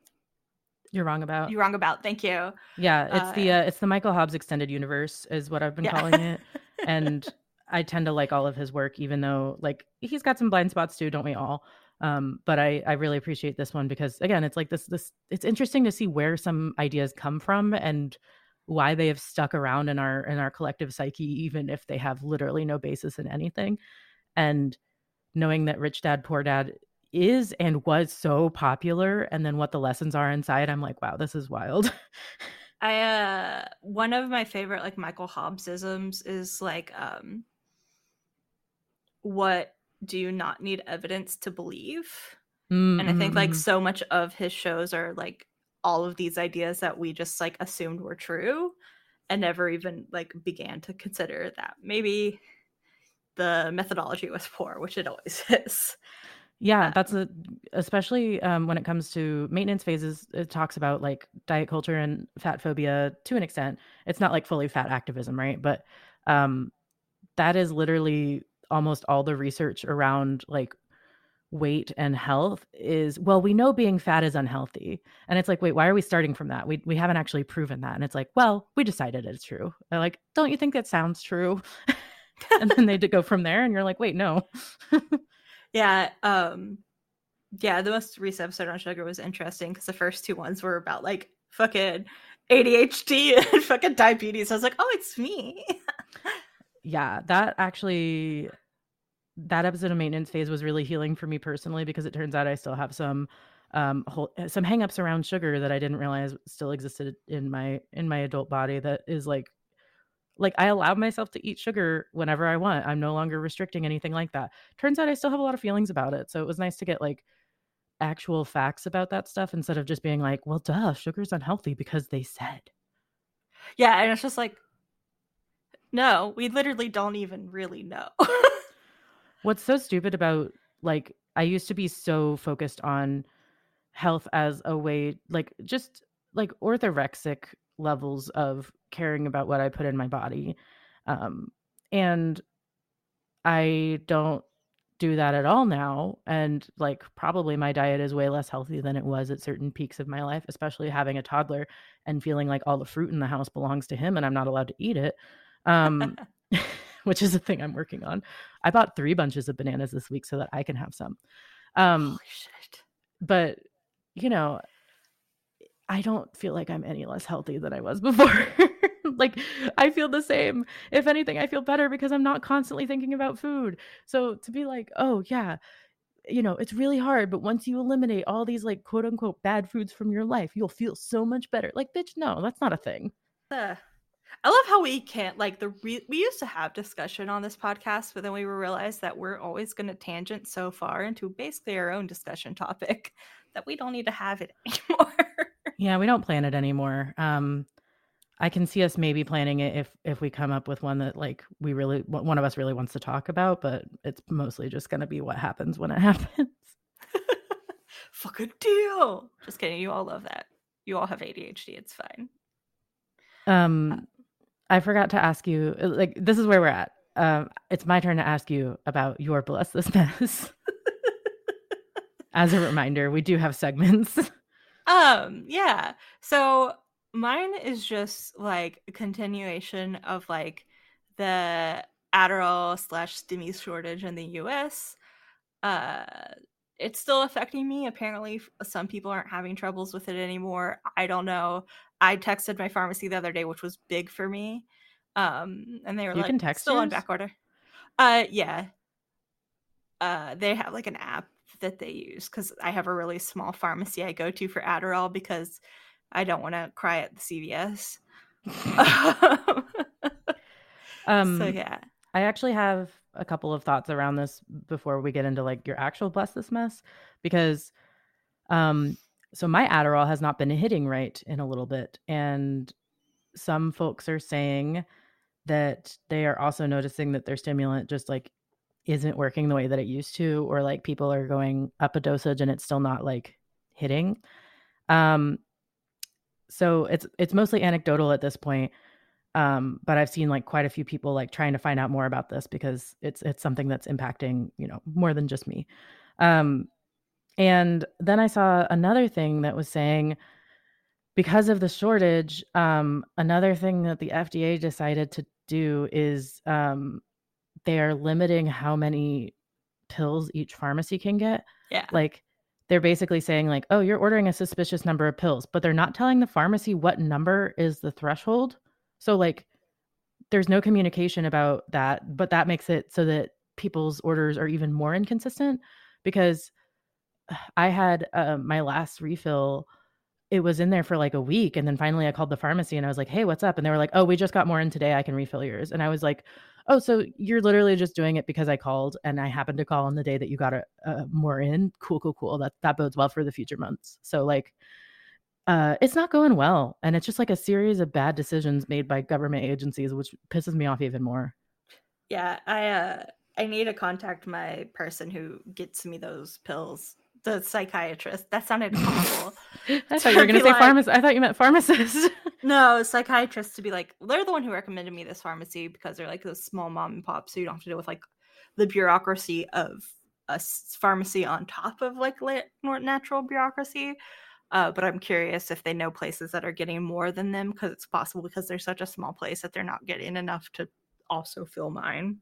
You're Wrong About. You're Wrong About. Thank you. Yeah, it's Uh, the uh, it's the Michael Hobbs extended universe is what I've been yeah. calling it. And I tend to like all of his work, even though like he's got some blind spots too, don't we all? Um, but I I really appreciate this one because again, it's like this this it's interesting to see where some ideas come from and why they have stuck around in our in our collective psyche, even if they have literally no basis in anything. And knowing that Rich Dad Poor Dad is and was so popular, and then what the lessons are inside, I'm like, wow, this is wild. I uh one of my favorite like Michael Hobbsisms is like um what do you not need evidence to believe? Mm-hmm. And I think like so much of his shows are like all of these ideas that we just like assumed were true and never even like began to consider that maybe the methodology was poor, which it always is. Yeah, that's a especially um, when it comes to Maintenance Phases. It talks about like diet culture and fat phobia to an extent. It's not like fully fat activism, right? But um, that is literally almost all the research around like weight and health is, well, we know being fat is unhealthy. And it's like, wait, why are we starting from that? We we haven't actually proven that. And it's like, well, we decided it's true. They're like, don't you think that sounds true? And then they go from there and you're like, wait, no. Yeah. Um, yeah, the most recent episode on sugar was interesting because the first two ones were about like fucking A D H D and fucking diabetes. I was like, oh, it's me. Yeah, that actually, that episode of Maintenance Phase was really healing for me personally because it turns out I still have some um, whole, some hangups around sugar that I didn't realize still existed in my in my adult body. That is like like I allow myself to eat sugar whenever I want. I'm no longer restricting anything like that. Turns out I still have a lot of feelings about it. So it was nice to get like actual facts about that stuff instead of just being like, well, duh, sugar's unhealthy because they said. Yeah, and it's just like, no, we literally don't even really know. What's so stupid about, like, I used to be so focused on health as a way, like, just like orthorexic levels of caring about what I put in my body. Um, and I don't do that at all now. And like, probably my diet is way less healthy than it was at certain peaks of my life, especially having a toddler and feeling like all the fruit in the house belongs to him and I'm not allowed to eat it. Um, which is a thing I'm working on. I bought three bunches of bananas this week so that I can have some. Um, Holy shit. But, you know, I don't feel like I'm any less healthy than I was before. Like, I feel the same. If anything, I feel better because I'm not constantly thinking about food. So to be like, oh, yeah, you know, it's really hard, but once you eliminate all these like quote unquote bad foods from your life, you'll feel so much better. Like, bitch, no, that's not a thing. Uh, I love how we can't, like, the re- we used to have discussion on this podcast, but then we realized that we're always going to tangent so far into basically our own discussion topic that we don't need to have it anymore. Yeah, we don't plan it anymore. Um, I can see us maybe planning it if if we come up with one that like we really one of us really wants to talk about, but it's mostly just going to be what happens when it happens. Fucking deal. Just kidding. You all love that. You all have A D H D. It's fine. Um, uh, I forgot to ask you. Like, this is where we're at. Um, it's my turn to ask you about your Bless This Mess. As a reminder, we do have segments. Um, yeah. So mine is just like a continuation of like the Adderall slash Stimmy shortage in the U S. Uh, it's still affecting me. Apparently, some people aren't having troubles with it anymore. I don't know. I texted my pharmacy the other day, which was big for me. Um, and they were you like, can text still yours? on back order. Uh, yeah. Uh, they have like an app that they use because I have a really small pharmacy I go to for Adderall because I don't want to cry at the C V S. um, so yeah, I actually have a couple of thoughts around this before we get into like your actual Bless This Mess, because um, so my Adderall has not been hitting right in a little bit, and some folks are saying that they are also noticing that their stimulant just like isn't working the way that it used to, or like people are going up a dosage and it's still not like hitting. Um, so it's it's mostly anecdotal at this point. Um, but I've seen like quite a few people like trying to find out more about this because it's it's something that's impacting, you know, more than just me. Um, and then I saw another thing that was saying because of the shortage, um, another thing that the F D A decided to do is um, they are limiting how many pills each pharmacy can get. Yeah. Like they're basically saying like, oh, you're ordering a suspicious number of pills, but they're not telling the pharmacy what number is the threshold. So like there's no communication about that, but that makes it so that people's orders are even more inconsistent because I had uh, my last refill, it was in there for like a week. And then finally I called the pharmacy and I was like, hey, what's up? And they were like, oh, we just got more in today. I can refill yours. And I was like, oh, so you're literally just doing it because I called and I happened to call on the day that you got a, a more in. Cool, cool, cool. That, that bodes well for the future months. So like, uh, it's not going well. And it's just like a series of bad decisions made by government agencies, which pisses me off even more. Yeah. I, uh, I need to contact my person who gets me those pills. The psychiatrist. That sounded awful. I thought you were going to say like, pharmacist. I thought you meant pharmacist. No, psychiatrist to be like, they're the one who recommended me this pharmacy because they're like those small mom and pop, so you don't have to deal with like the bureaucracy of a pharmacy on top of like natural bureaucracy. Uh, but I'm curious if they know places that are getting more than them because it's possible because they're such a small place that they're not getting enough to also fill mine.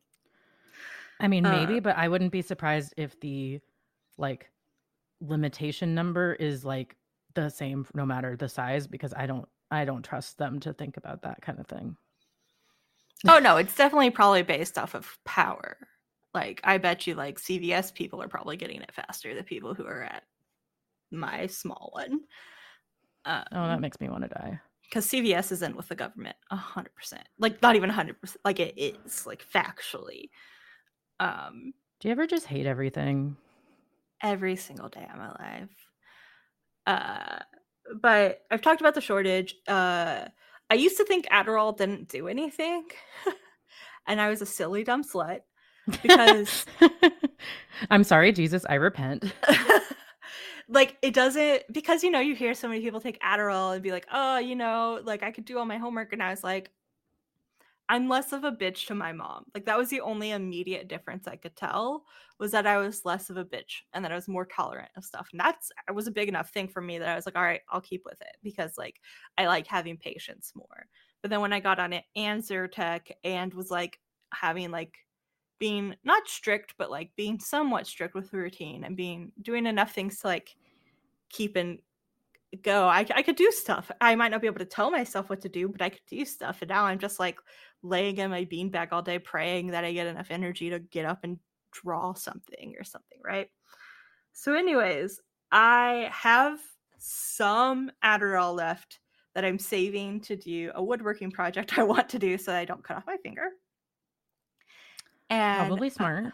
I mean, maybe, uh, but I wouldn't be surprised if the like limitation number is like the same no matter the size, because I don't I don't trust them to think about that kind of thing. Oh no, it's definitely probably based off of power. Like I bet you like C V S people are probably getting it faster than people who are at my small one. Um, oh, that makes me want to die. Because C V S is in with the government one hundred percent. Like, not even one hundred percent. Like, it is, like, factually. Um, Do you ever just hate everything? Every single day of my life. Uh, but I've talked about the shortage. Uh, I used to think Adderall didn't do anything. And I was a silly, dumb slut. Because... I'm sorry, Jesus, I repent. Like, it doesn't... Because, you know, you hear so many people take Adderall and be like, oh, you know, like, I could do all my homework. And I was like, I'm less of a bitch to my mom. Like, that was the only immediate difference I could tell, was that I was less of a bitch and that I was more tolerant of stuff. And that's, it was a big enough thing for me that I was like, all right, I'll keep with it, because, like, I like having patience more. But then when I got on it and Zyrtec and was, like, having, like, being not strict, but, like, being somewhat strict with routine and being, doing enough things to, like, keep and go, I, I could do stuff. I might not be able to tell myself what to do, but I could do stuff. And now I'm just, like, laying in my beanbag all day praying that I get enough energy to get up and draw something or something, right? So anyways, I have some Adderall left that I'm saving to do a woodworking project I want to do so that I don't cut off my finger. And probably smart.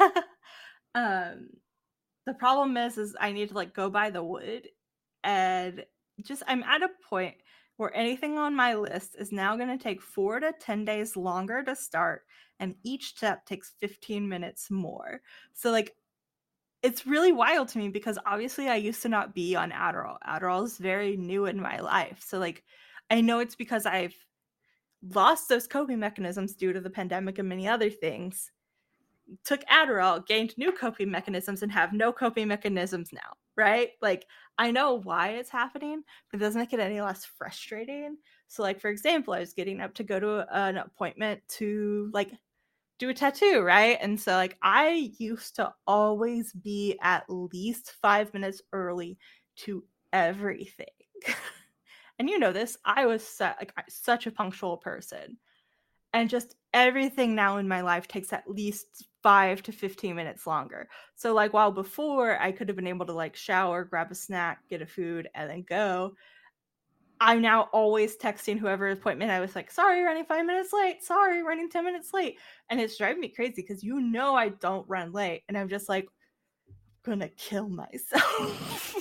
um the problem is is I need to, like, go buy the wood, and just I'm at a point where anything on my list is now going to take four to ten days longer to start, and each step takes fifteen minutes more. So, like, it's really wild to me, because obviously I used to not be on Adderall. Adderall is very new in my life. So, like, I know it's because I've lost those coping mechanisms due to the pandemic and many other things. Took Adderall, gained new coping mechanisms, and have no coping mechanisms now, right? Like, I know why it's happening, but it doesn't make it any less frustrating. So, like, for example, I was getting up to go to an appointment to, like, do a tattoo, right? And so, like, I used to always be at least five minutes early to everything. And you know this, I was su- like, such a punctual person. And just everything now in my life takes at least five to fifteen minutes longer. So, like, while before I could have been able to, like, shower, grab a snack, get a food, and then go, I'm now always texting whoever appointment I was like, sorry, running five minutes late. Sorry, running ten minutes late. And it's driving me crazy, because you know I don't run late. And I'm just like, I'm gonna kill myself.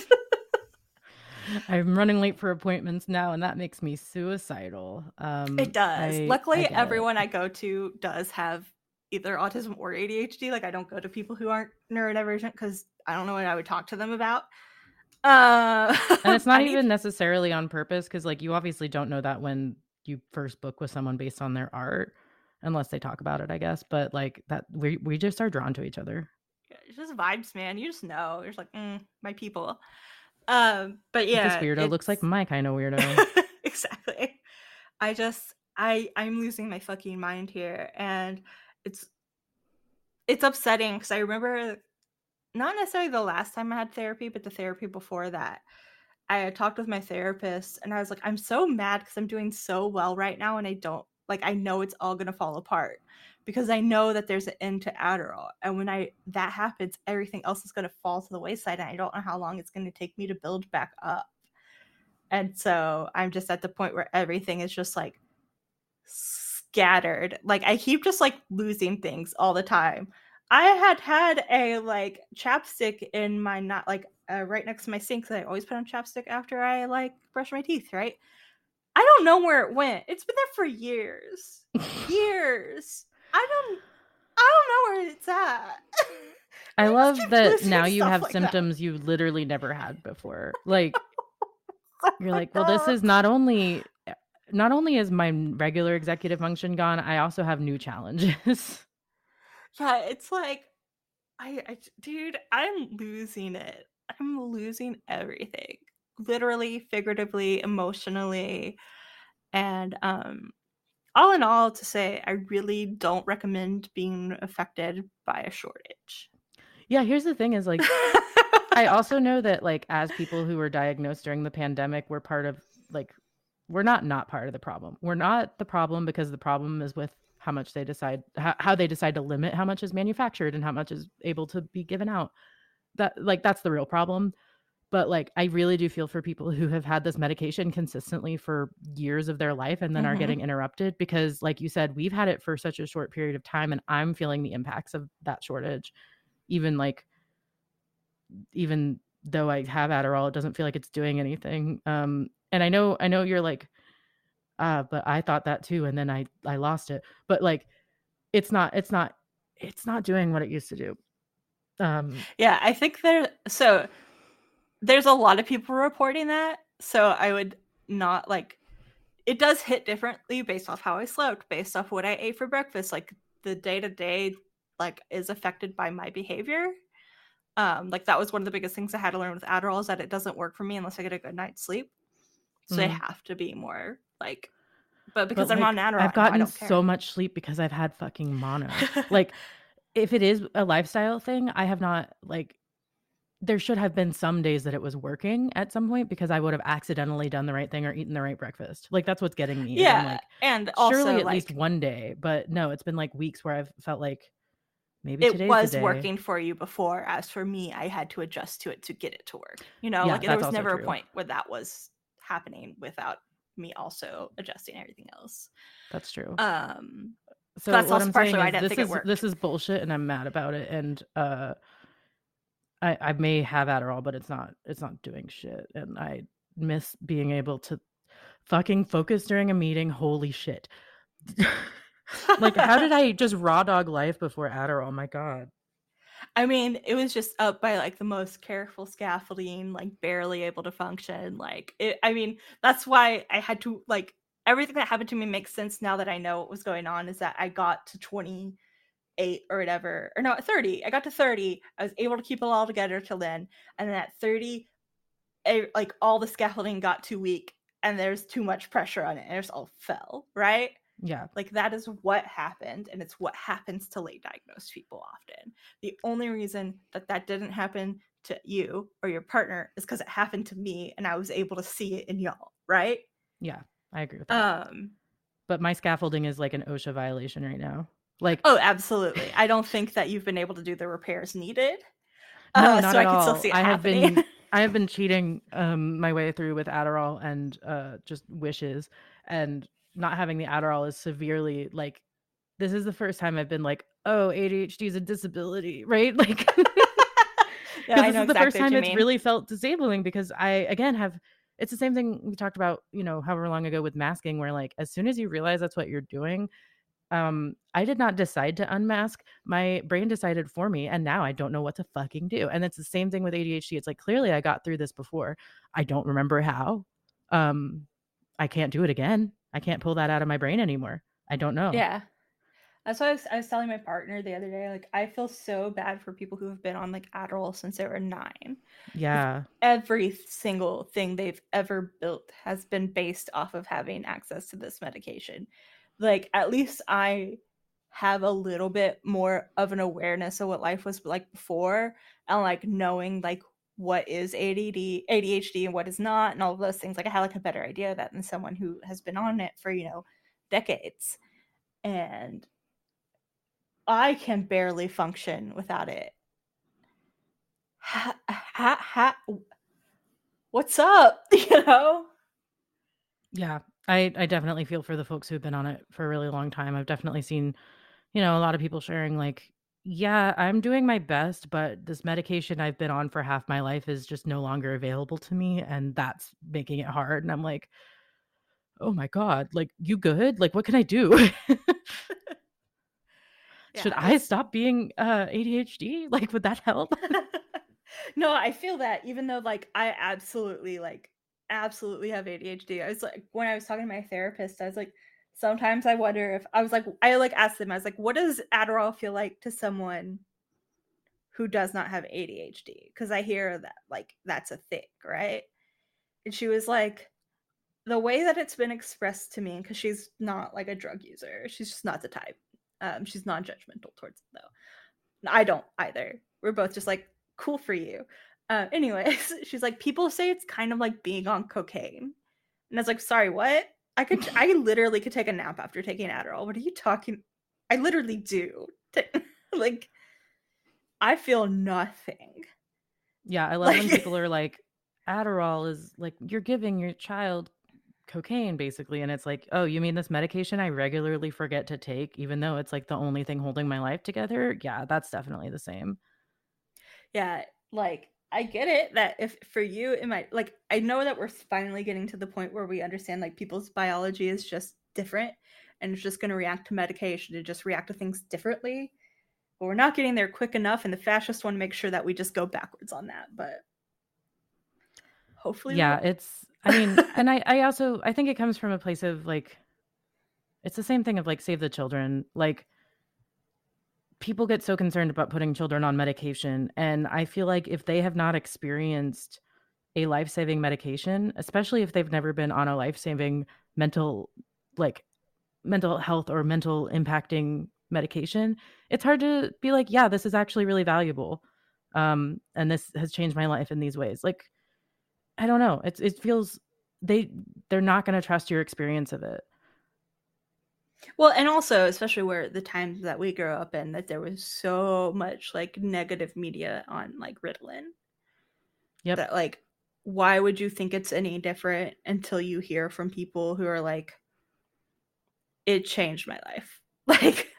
I'm running late for appointments now, and that makes me suicidal. Um, it does. I, Luckily, I everyone it. I go to does have either autism or A D H D. Like, I don't go to people who aren't neurodivergent, because I don't know what I would talk to them about. Uh, and it's not I even need... necessarily on purpose, because, like, you obviously don't know that when you first book with someone based on their art, unless they talk about it, I guess. But, like, that we we just are drawn to each other. Yeah, it's just vibes, man. You just know. You're just like, mm, my people. Um, but yeah, this weirdo it's... looks like my kind of weirdo. Exactly. I just, I, I'm losing my fucking mind here, and it's, it's upsetting, because I remember not necessarily the last time I had therapy, but the therapy before that. I had talked with my therapist, and I was like, I'm so mad because I'm doing so well right now, and I don't, like, I know it's all gonna fall apart, because I know that there's an end to Adderall, and when I that happens, everything else is gonna fall to the wayside, and I don't know how long it's gonna take me to build back up. And so I'm just at the point where everything is just, like, scattered. Like, I keep just, like, losing things all the time. I had had a, like, chapstick in my, not, like, uh, right next to my sink, that I always put on chapstick after I, like, brush my teeth, right? I don't know where it went. It's been there for years. Years. I don't I don't know where it's at. I love that now you have like symptoms that. You literally never had before. Like, oh you're like, God. Well, this is not only not only is my regular executive function gone, I also have new challenges. Yeah, it's like, I, I dude, I'm losing it. I'm losing everything. Literally, figuratively, emotionally. And um all in all, to say, I really don't recommend being affected by a shortage. Yeah, here's the thing is, like, I also know that, like, as people who were diagnosed during the pandemic, we're part of, like, we're not not part of the problem. We're not the problem, because the problem is with how much they decide, how, how they decide to limit how much is manufactured and how much is able to be given out. That, like, that's the real problem. But, like, I really do feel for people who have had this medication consistently for years of their life and then are Mhm. getting interrupted because, like you said, we've had it for such a short period of time, and I'm feeling the impacts of that shortage. Even, like even though I have Adderall, it doesn't feel like it's doing anything. Um, and I know I know you're like, "Ah, but I thought that too, and then I I lost it." But, like, it's not it's not it's not doing what it used to do. Um Yeah, I think there so there's a lot of people reporting that, so I would not like it does hit differently based off how I slept, based off what I ate for breakfast. Like the day to day, like is affected by my behavior. Um, like that was one of the biggest things I had to learn with Adderall is that it doesn't work for me unless I get a good night's sleep. So I mm. have to be more like, but because But, I'm on like, Adderall I've right now, I gotten don't so care. much sleep because I've had fucking mono. Like, if it is a lifestyle thing, I have not, like there should have been some days that it was working at some point because I would have accidentally done the right thing or eaten the right breakfast. Like, that's what's getting me is I'm Yeah, like, and surely also at least like one day, but no, it's been, like, weeks where I've felt like, maybe it today's the was day. working for you before. As for me, I had to adjust to it to get it to work. You know, Yeah, like there that's was also never a true. point where that was happening without me also adjusting everything else. That's true. Um, so So that's what also I'm saying partially why I is didn't this think it is this worked. is bullshit and I'm mad about it, and, uh I I may have Adderall, but it's not it's not doing shit, and I miss being able to fucking focus during a meeting. Holy shit. Like, how did I just raw dog life before Adderall? My God. I mean, it was just up by like the most careful scaffolding, like barely able to function. Like, it, I mean, that's why I had to like everything that happened to me makes sense now that I know what was going on. Is that I got to twenty-eight or whatever, or no, thirty. I got to thirty. I was able to keep it all together till then, and then at thirty, I, like all the scaffolding got too weak, and there's too much pressure on it, and it just all fell. Right. Yeah. Like that is what happened, and it's what happens to late diagnosed people often. The only reason that that didn't happen to you or your partner is because it happened to me, and I was able to see it in y'all, right? Yeah, I agree with that. Um, But my scaffolding is like an OSHA violation right now. Like, oh, absolutely. I don't think that you've been able to do the repairs needed, no, uh, not so I at can still all. see it I have happening. been I have been cheating um my way through with Adderall and uh just wishes, and not having the Adderall is severely like this is the first time I've been like, oh, A D H D is a disability, right? Like Yeah, because I this know is the first exactly what time you it's mean. really felt disabling because I again have it's the same thing we talked about, you know, however long ago with masking, where like as soon as you realize that's what you're doing, um, I did not decide to unmask. My brain decided for me, and now I don't know what to fucking do. And it's the same thing with A D H D. It's like clearly I got through this before. I don't remember how. Um, I can't do it again. I can't pull that out of my brain anymore. I don't know. Yeah. That's what I was, I was telling my partner the other day. Like, I feel so bad for people who have been on like Adderall since they were nine. Because Yeah. every single thing they've ever built has been based off of having access to this medication. Like, at least I have a little bit more of an awareness of what life was like before, and like knowing like what is A D D, A D H D and what is not, and all of those things. Like, I have like a better idea of that than someone who has been on it for, you know, decades. And I can barely function without it. Ha, ha, ha, what's up? You know? Yeah. I, I definitely feel for the folks who've been on it for a really long time. I've definitely seen, you know, a lot of people sharing like, yeah, I'm doing my best, but this medication I've been on for half my life is just no longer available to me. And that's making it hard. And I'm like, oh my God, like, you good? Like, what can I do? Should Yeah, I it's stop being uh, A D H D? Like, would that help? no, I feel that even though like I absolutely like absolutely have A D H D. I was like when I was talking to my therapist, I was like sometimes I wonder if I was like I like asked them, I was like, what does Adderall feel like to someone who does not have A D H D? Because I hear that like that's a thing, right? And she was like, the way that it's been expressed to me, because she's not like a drug user, she's just not the type. Um, she's non-judgmental towards it though. I don't either. We're both just like, cool for you. Uh, anyways, she's like, people say it's kind of like being on cocaine. And I was like, sorry, what? I could, I literally could take a nap after taking Adderall. What are you talking? I literally do. Like, I feel nothing. Yeah, I love when Like, people are like, Adderall is like you're giving your child cocaine basically, and it's like, oh, you mean this medication I regularly forget to take even though it's like the only thing holding my life together? Yeah, that's definitely the same. Yeah, like I get it that if for you it might, like, I know that we're finally getting to the point where we understand like people's biology is just different and it's just going to react to medication to just react to things differently, but we're not getting there quick enough, and the fascists want to make sure that we just go backwards on that, but hopefully Yeah, we'll it's I mean, and I I also I think it comes from a place of like it's the same thing of like save the children. Like people get so concerned about putting children on medication, and I feel like if they have not experienced a life-saving medication, especially if they've never been on a life-saving mental like mental health or mental impacting medication, it's hard to be like, yeah, this is actually really valuable. Um, and this has changed my life in these ways. Like, I don't know. It's it feels they they're not going to trust your experience of it. Well, and also, especially where the times that we grew up in, that there was so much like negative media on like Ritalin. Yep. That like, why would you think it's any different until you hear from people who are like, it changed my life. Like,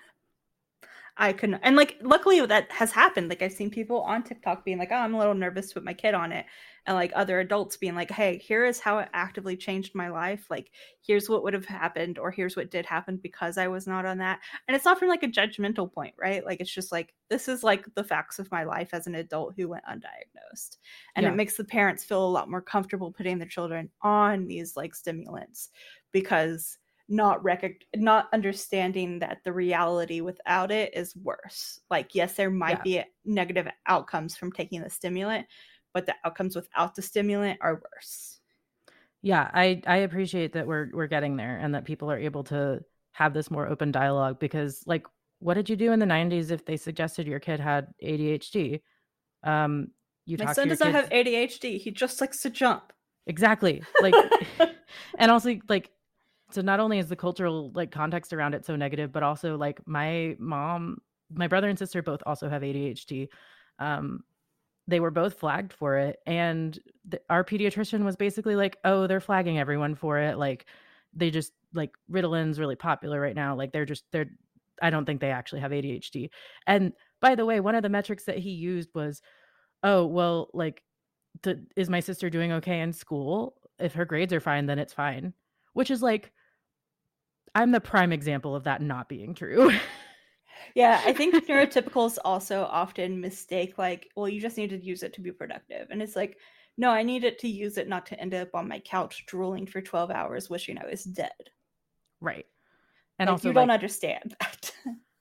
I couldn't, and like, luckily that has happened. Like, I've seen people on TikTok being like, oh, I'm a little nervous to put my kid on it. And like other adults being like, hey, here is how it actively changed my life. Like, here's what would have happened, or here's what did happen because I was not on that. And it's not from like a judgmental point, right? Like, it's just like, this is like the facts of my life as an adult who went undiagnosed. And Yeah. it makes the parents feel a lot more comfortable putting their children on these like stimulants, because not rec- not understanding that the reality without it is worse. Like, yes, there might Yeah. be negative outcomes from taking the stimulant, but the outcomes without the stimulant are worse. Yeah, I I appreciate that we're we're getting there and that people are able to have this more open dialogue, because like what did you do in the nineties if they suggested your kid had A D H D? Um you My talk son to your does not have kids. A D H D. He just likes to jump. Exactly. Like and also like so not only is the cultural like context around it so negative, but also like my mom, my brother and sister both also have A D H D. Um they were both flagged for it, and the, our pediatrician was basically like, oh, they're flagging everyone for it, like they just like Ritalin's really popular right now, like they're just they're I don't think they actually have A D H D. And by the way, one of the metrics that he used was, oh well, like the, is my sister doing okay in school? If her grades are fine, then it's fine. Which is like, I'm the prime example of that not being true. Yeah, I think neurotypicals also often mistake like, well, you just need to use it to be productive. And it's like, no, I need it to use it not to end up on my couch drooling for twelve hours wishing I was dead. Right. And Like, also you don't like understand that.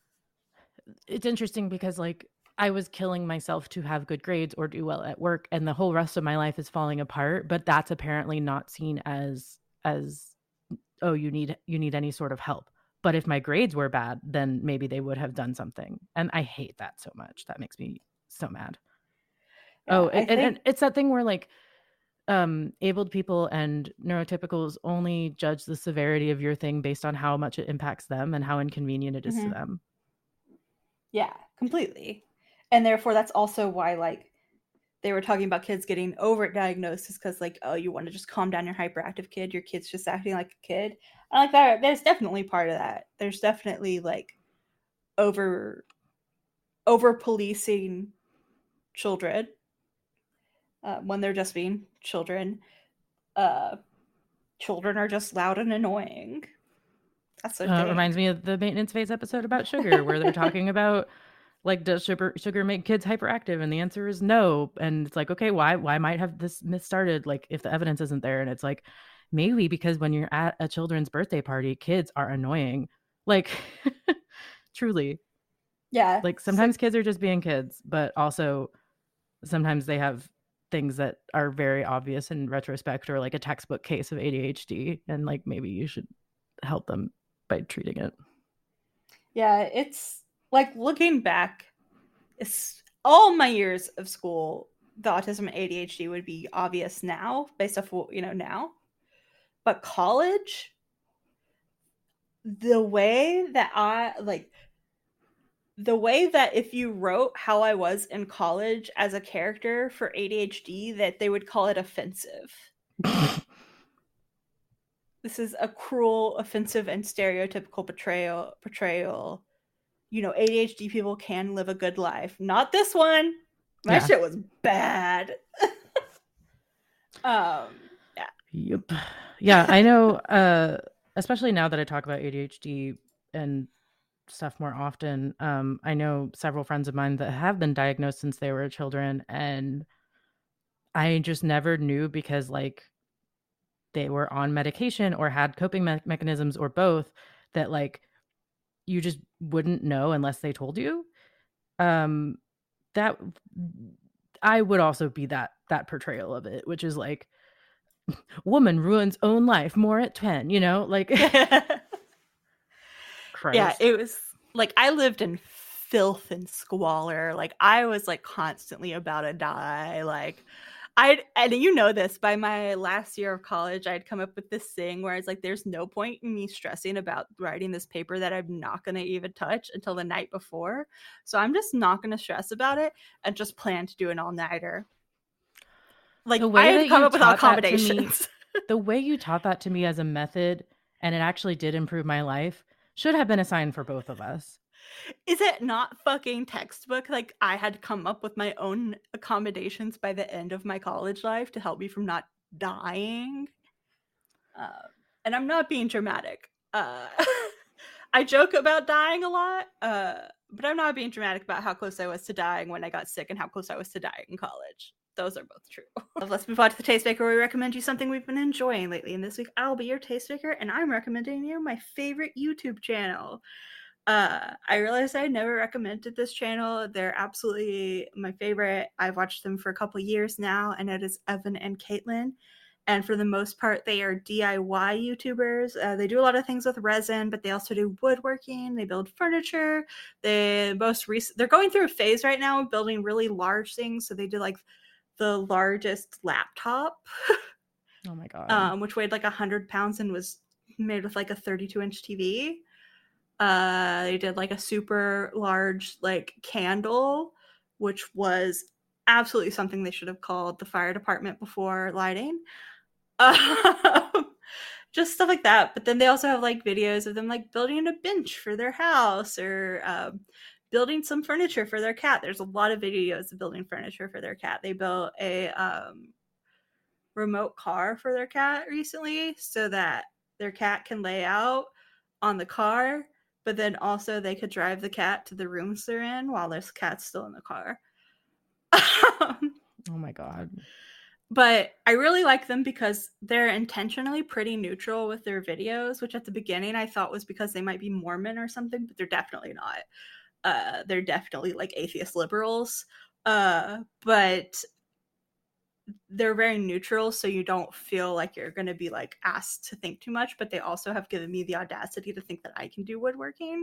it's interesting because like I was killing myself to have good grades or do well at work, and the whole rest of my life is falling apart, but that's apparently not seen as as oh, you need you need any sort of help. But if my grades were bad, then maybe they would have done something. And I hate that so much. That makes me so mad. Yeah, Oh, I and, think and it's that thing where like um abled people and neurotypicals only judge the severity of your thing based on how much it impacts them and how inconvenient it is mm-hmm. to them. Yeah, completely. And therefore that's also why like they were talking about kids getting over diagnosis, because like, oh, you want to just calm down your hyperactive kid, your kid's just acting like a kid. I like that. There's definitely part of that. There's definitely like over over policing children uh, when they're just being children. Uh, children are just loud and annoying. That's a Uh, thing. reminds me of the maintenance phase episode about sugar, where they're talking about like, does sugar sugar make kids hyperactive? And the answer is no. And it's like, okay, why why might have this myth started? Like, if the evidence isn't there, and it's like, maybe because when you're at a children's birthday party, kids are annoying. Like, truly, Yeah. like It's sometimes like, kids are just being kids, but also sometimes they have things that are very obvious in retrospect, or like a textbook case of A D H D, and like maybe you should help them by treating it. yeah, it's like looking back, it's all my years of school, the autism and A D H D would be obvious now based off what you know now. But college, the way that I like the way that if you wrote how I was in college as a character for A D H D, that they would call it offensive. This is a cruel, offensive, and stereotypical portrayal. Portrayal. You know, A D H D people can live a good life. Not this one. My yeah. shit was bad. um. Yeah. Yep. Yeah, I know. Uh, especially now that I talk about A D H D and stuff more often, um I know several friends of mine that have been diagnosed since they were children, and I just never knew because like they were on medication or had coping me- mechanisms or both, that like you just wouldn't know unless they told you. Um that I would also be that that portrayal of it, which is like woman ruins own life more at ten, you know, like Christ. Yeah, it was like I lived in filth and squalor. Like I was like constantly about to die. Like I and you know this, by my last year of college, I'd come up with this thing where it's like, there's no point in me stressing about writing this paper that I'm not going to even touch until the night before. So I'm just not going to stress about it and just plan to do an all-nighter. Like I had come up with accommodations. Me, the way you taught that to me as a method, and it actually did improve my life, should have been a sign for both of us. Is it not fucking textbook? Like I had to come up with my own accommodations by the end of my college life to help me from not dying. Uh, and I'm not being dramatic. Uh, I joke about dying a lot, uh, but I'm not being dramatic about how close I was to dying when I got sick and how close I was to dying in college. Those are both true. Let's move on to the Tastemaker, where we recommend you something we've been enjoying lately. And this week, I'll be your Tastemaker, and I'm recommending you my favorite YouTube channel. Uh, I realized I never recommended this channel. They're absolutely my favorite. I've watched them for a couple years now, and it is Evan and Caitlin. And for the most part, they are D I Y YouTubers. Uh, they do a lot of things with resin, but they also do woodworking. They build furniture. They most recent they're going through a phase right now of building really large things. So they did like the largest laptop. Oh my god! Um, which weighed like a hundred pounds and was made with like a thirty-two inch T V. Uh, they did like a super large like candle, which was absolutely something they should have called the fire department before lighting. Um, just stuff like that. But then they also have like videos of them like building a bench for their house, or um, building some furniture for their cat. There's a lot of videos of building furniture for their cat. They built a um, remote car for their cat recently so that their cat can lay out on the car, but then also they could drive the cat to the rooms they're in while this cat's still in the car. Oh my god. But I really like them because they're intentionally pretty neutral with their videos, which at the beginning I thought was because they might be Mormon or something, but they're definitely not. Uh, they're definitely like atheist liberals. Uh, but they're very neutral, so you don't feel like you're going to be like asked to think too much, but they also have given me the audacity to think that I can do woodworking.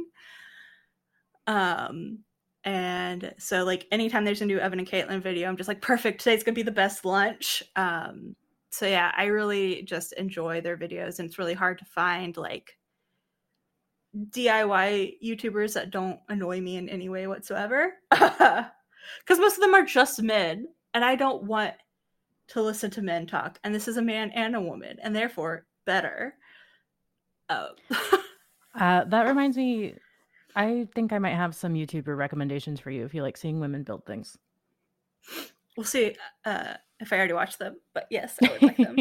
Um, and so like anytime there's a new Evan and Caitlin video, I'm just like, perfect, today's gonna be the best lunch. Um, so yeah, I really just enjoy their videos, and it's really hard to find like D I Y YouTubers that don't annoy me in any way whatsoever. Because most of them are just men, and I don't want to listen to men talk. And this is a man and a woman, and therefore better. Uh, uh, that reminds me, I think I might have some YouTuber recommendations for you if you like seeing women build things. We'll see uh, if I already watched them, but yes, I would like them.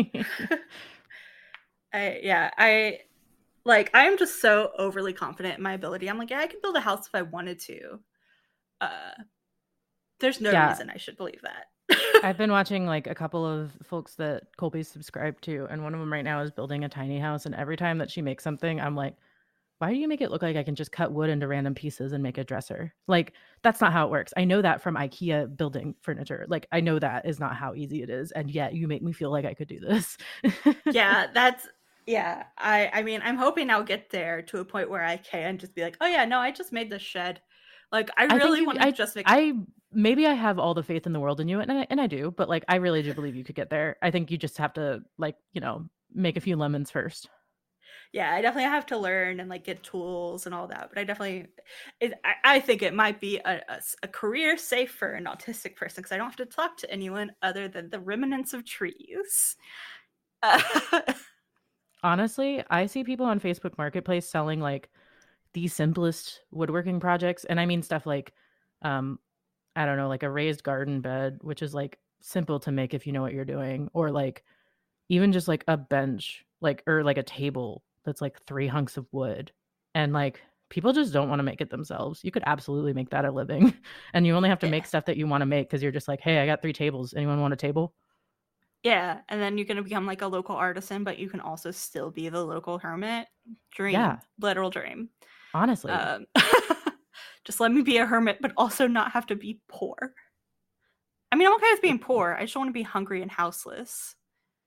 I yeah, I like I'm just so overly confident in my ability. I'm like, yeah, I could build a house if I wanted to. Uh, there's no yeah. reason I should believe that. I've been watching like a couple of folks that Colby's subscribed to, and one of them right now is building a tiny house, and every time that she makes something, I'm like, why do you make it look like I can just cut wood into random pieces and make a dresser? Like, that's not how it works. I know that from IKEA building furniture. Like, I know that is not how easy it is. And yet you make me feel like I could do this. Yeah, that's, yeah. I, I mean, I'm hoping I'll get there to a point where I can just be like, oh yeah, no, I just made this shed. Like, I really want to just make I maybe I have all the faith in the world in you, and I, and I do, but like, I really do believe you could get there. I think you just have to like, you know, make a few lemons first. yeah, I definitely have to learn and like get tools and all that. But I definitely, it, I, I think it might be a, a, a career safe for an autistic person because I don't have to talk to anyone other than the remnants of trees. Uh, Honestly, I see people on Facebook Marketplace selling like the simplest woodworking projects. And I mean stuff like, um, I don't know, like a raised garden bed, which is like simple to make if you know what you're doing, or like even just like a bench, like, or like a table that's like three hunks of wood. And like people just don't want to make it themselves. You could absolutely make that a living. And you only have to Yeah. make stuff that you want to make because you're just like, hey, I got three tables. Anyone want a table? Yeah, and then you're going to become like a local artisan, but you can also still be the local hermit. Dream. Yeah. Literal dream. Honestly. Um, just let me be a hermit, but also not have to be poor. I mean, I'm okay with being poor. I just don't want to be hungry and houseless.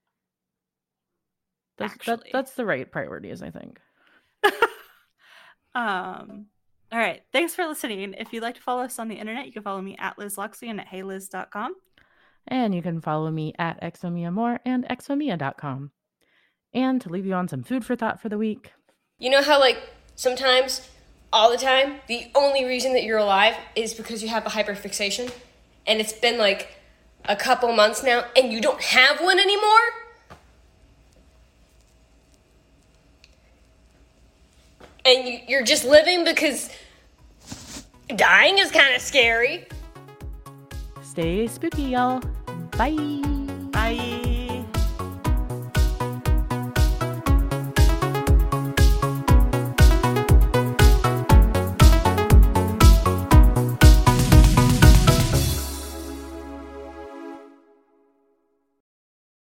That's, actually. That, that's the right priorities, I think. um, all right. Thanks for listening. If you'd like to follow us on the internet, you can follow me at Liz Loxley and at hey liz dot com. And you can follow me at exomiamore and exomia dot com. And to leave you on some food for thought for the week. You know how, like, sometimes, all the time, the only reason that you're alive is because you have a hyperfixation? And it's been, like, a couple months now, and you don't have one anymore? And you, you're just living because dying is kind of scary. Stay spooky, y'all. Bye.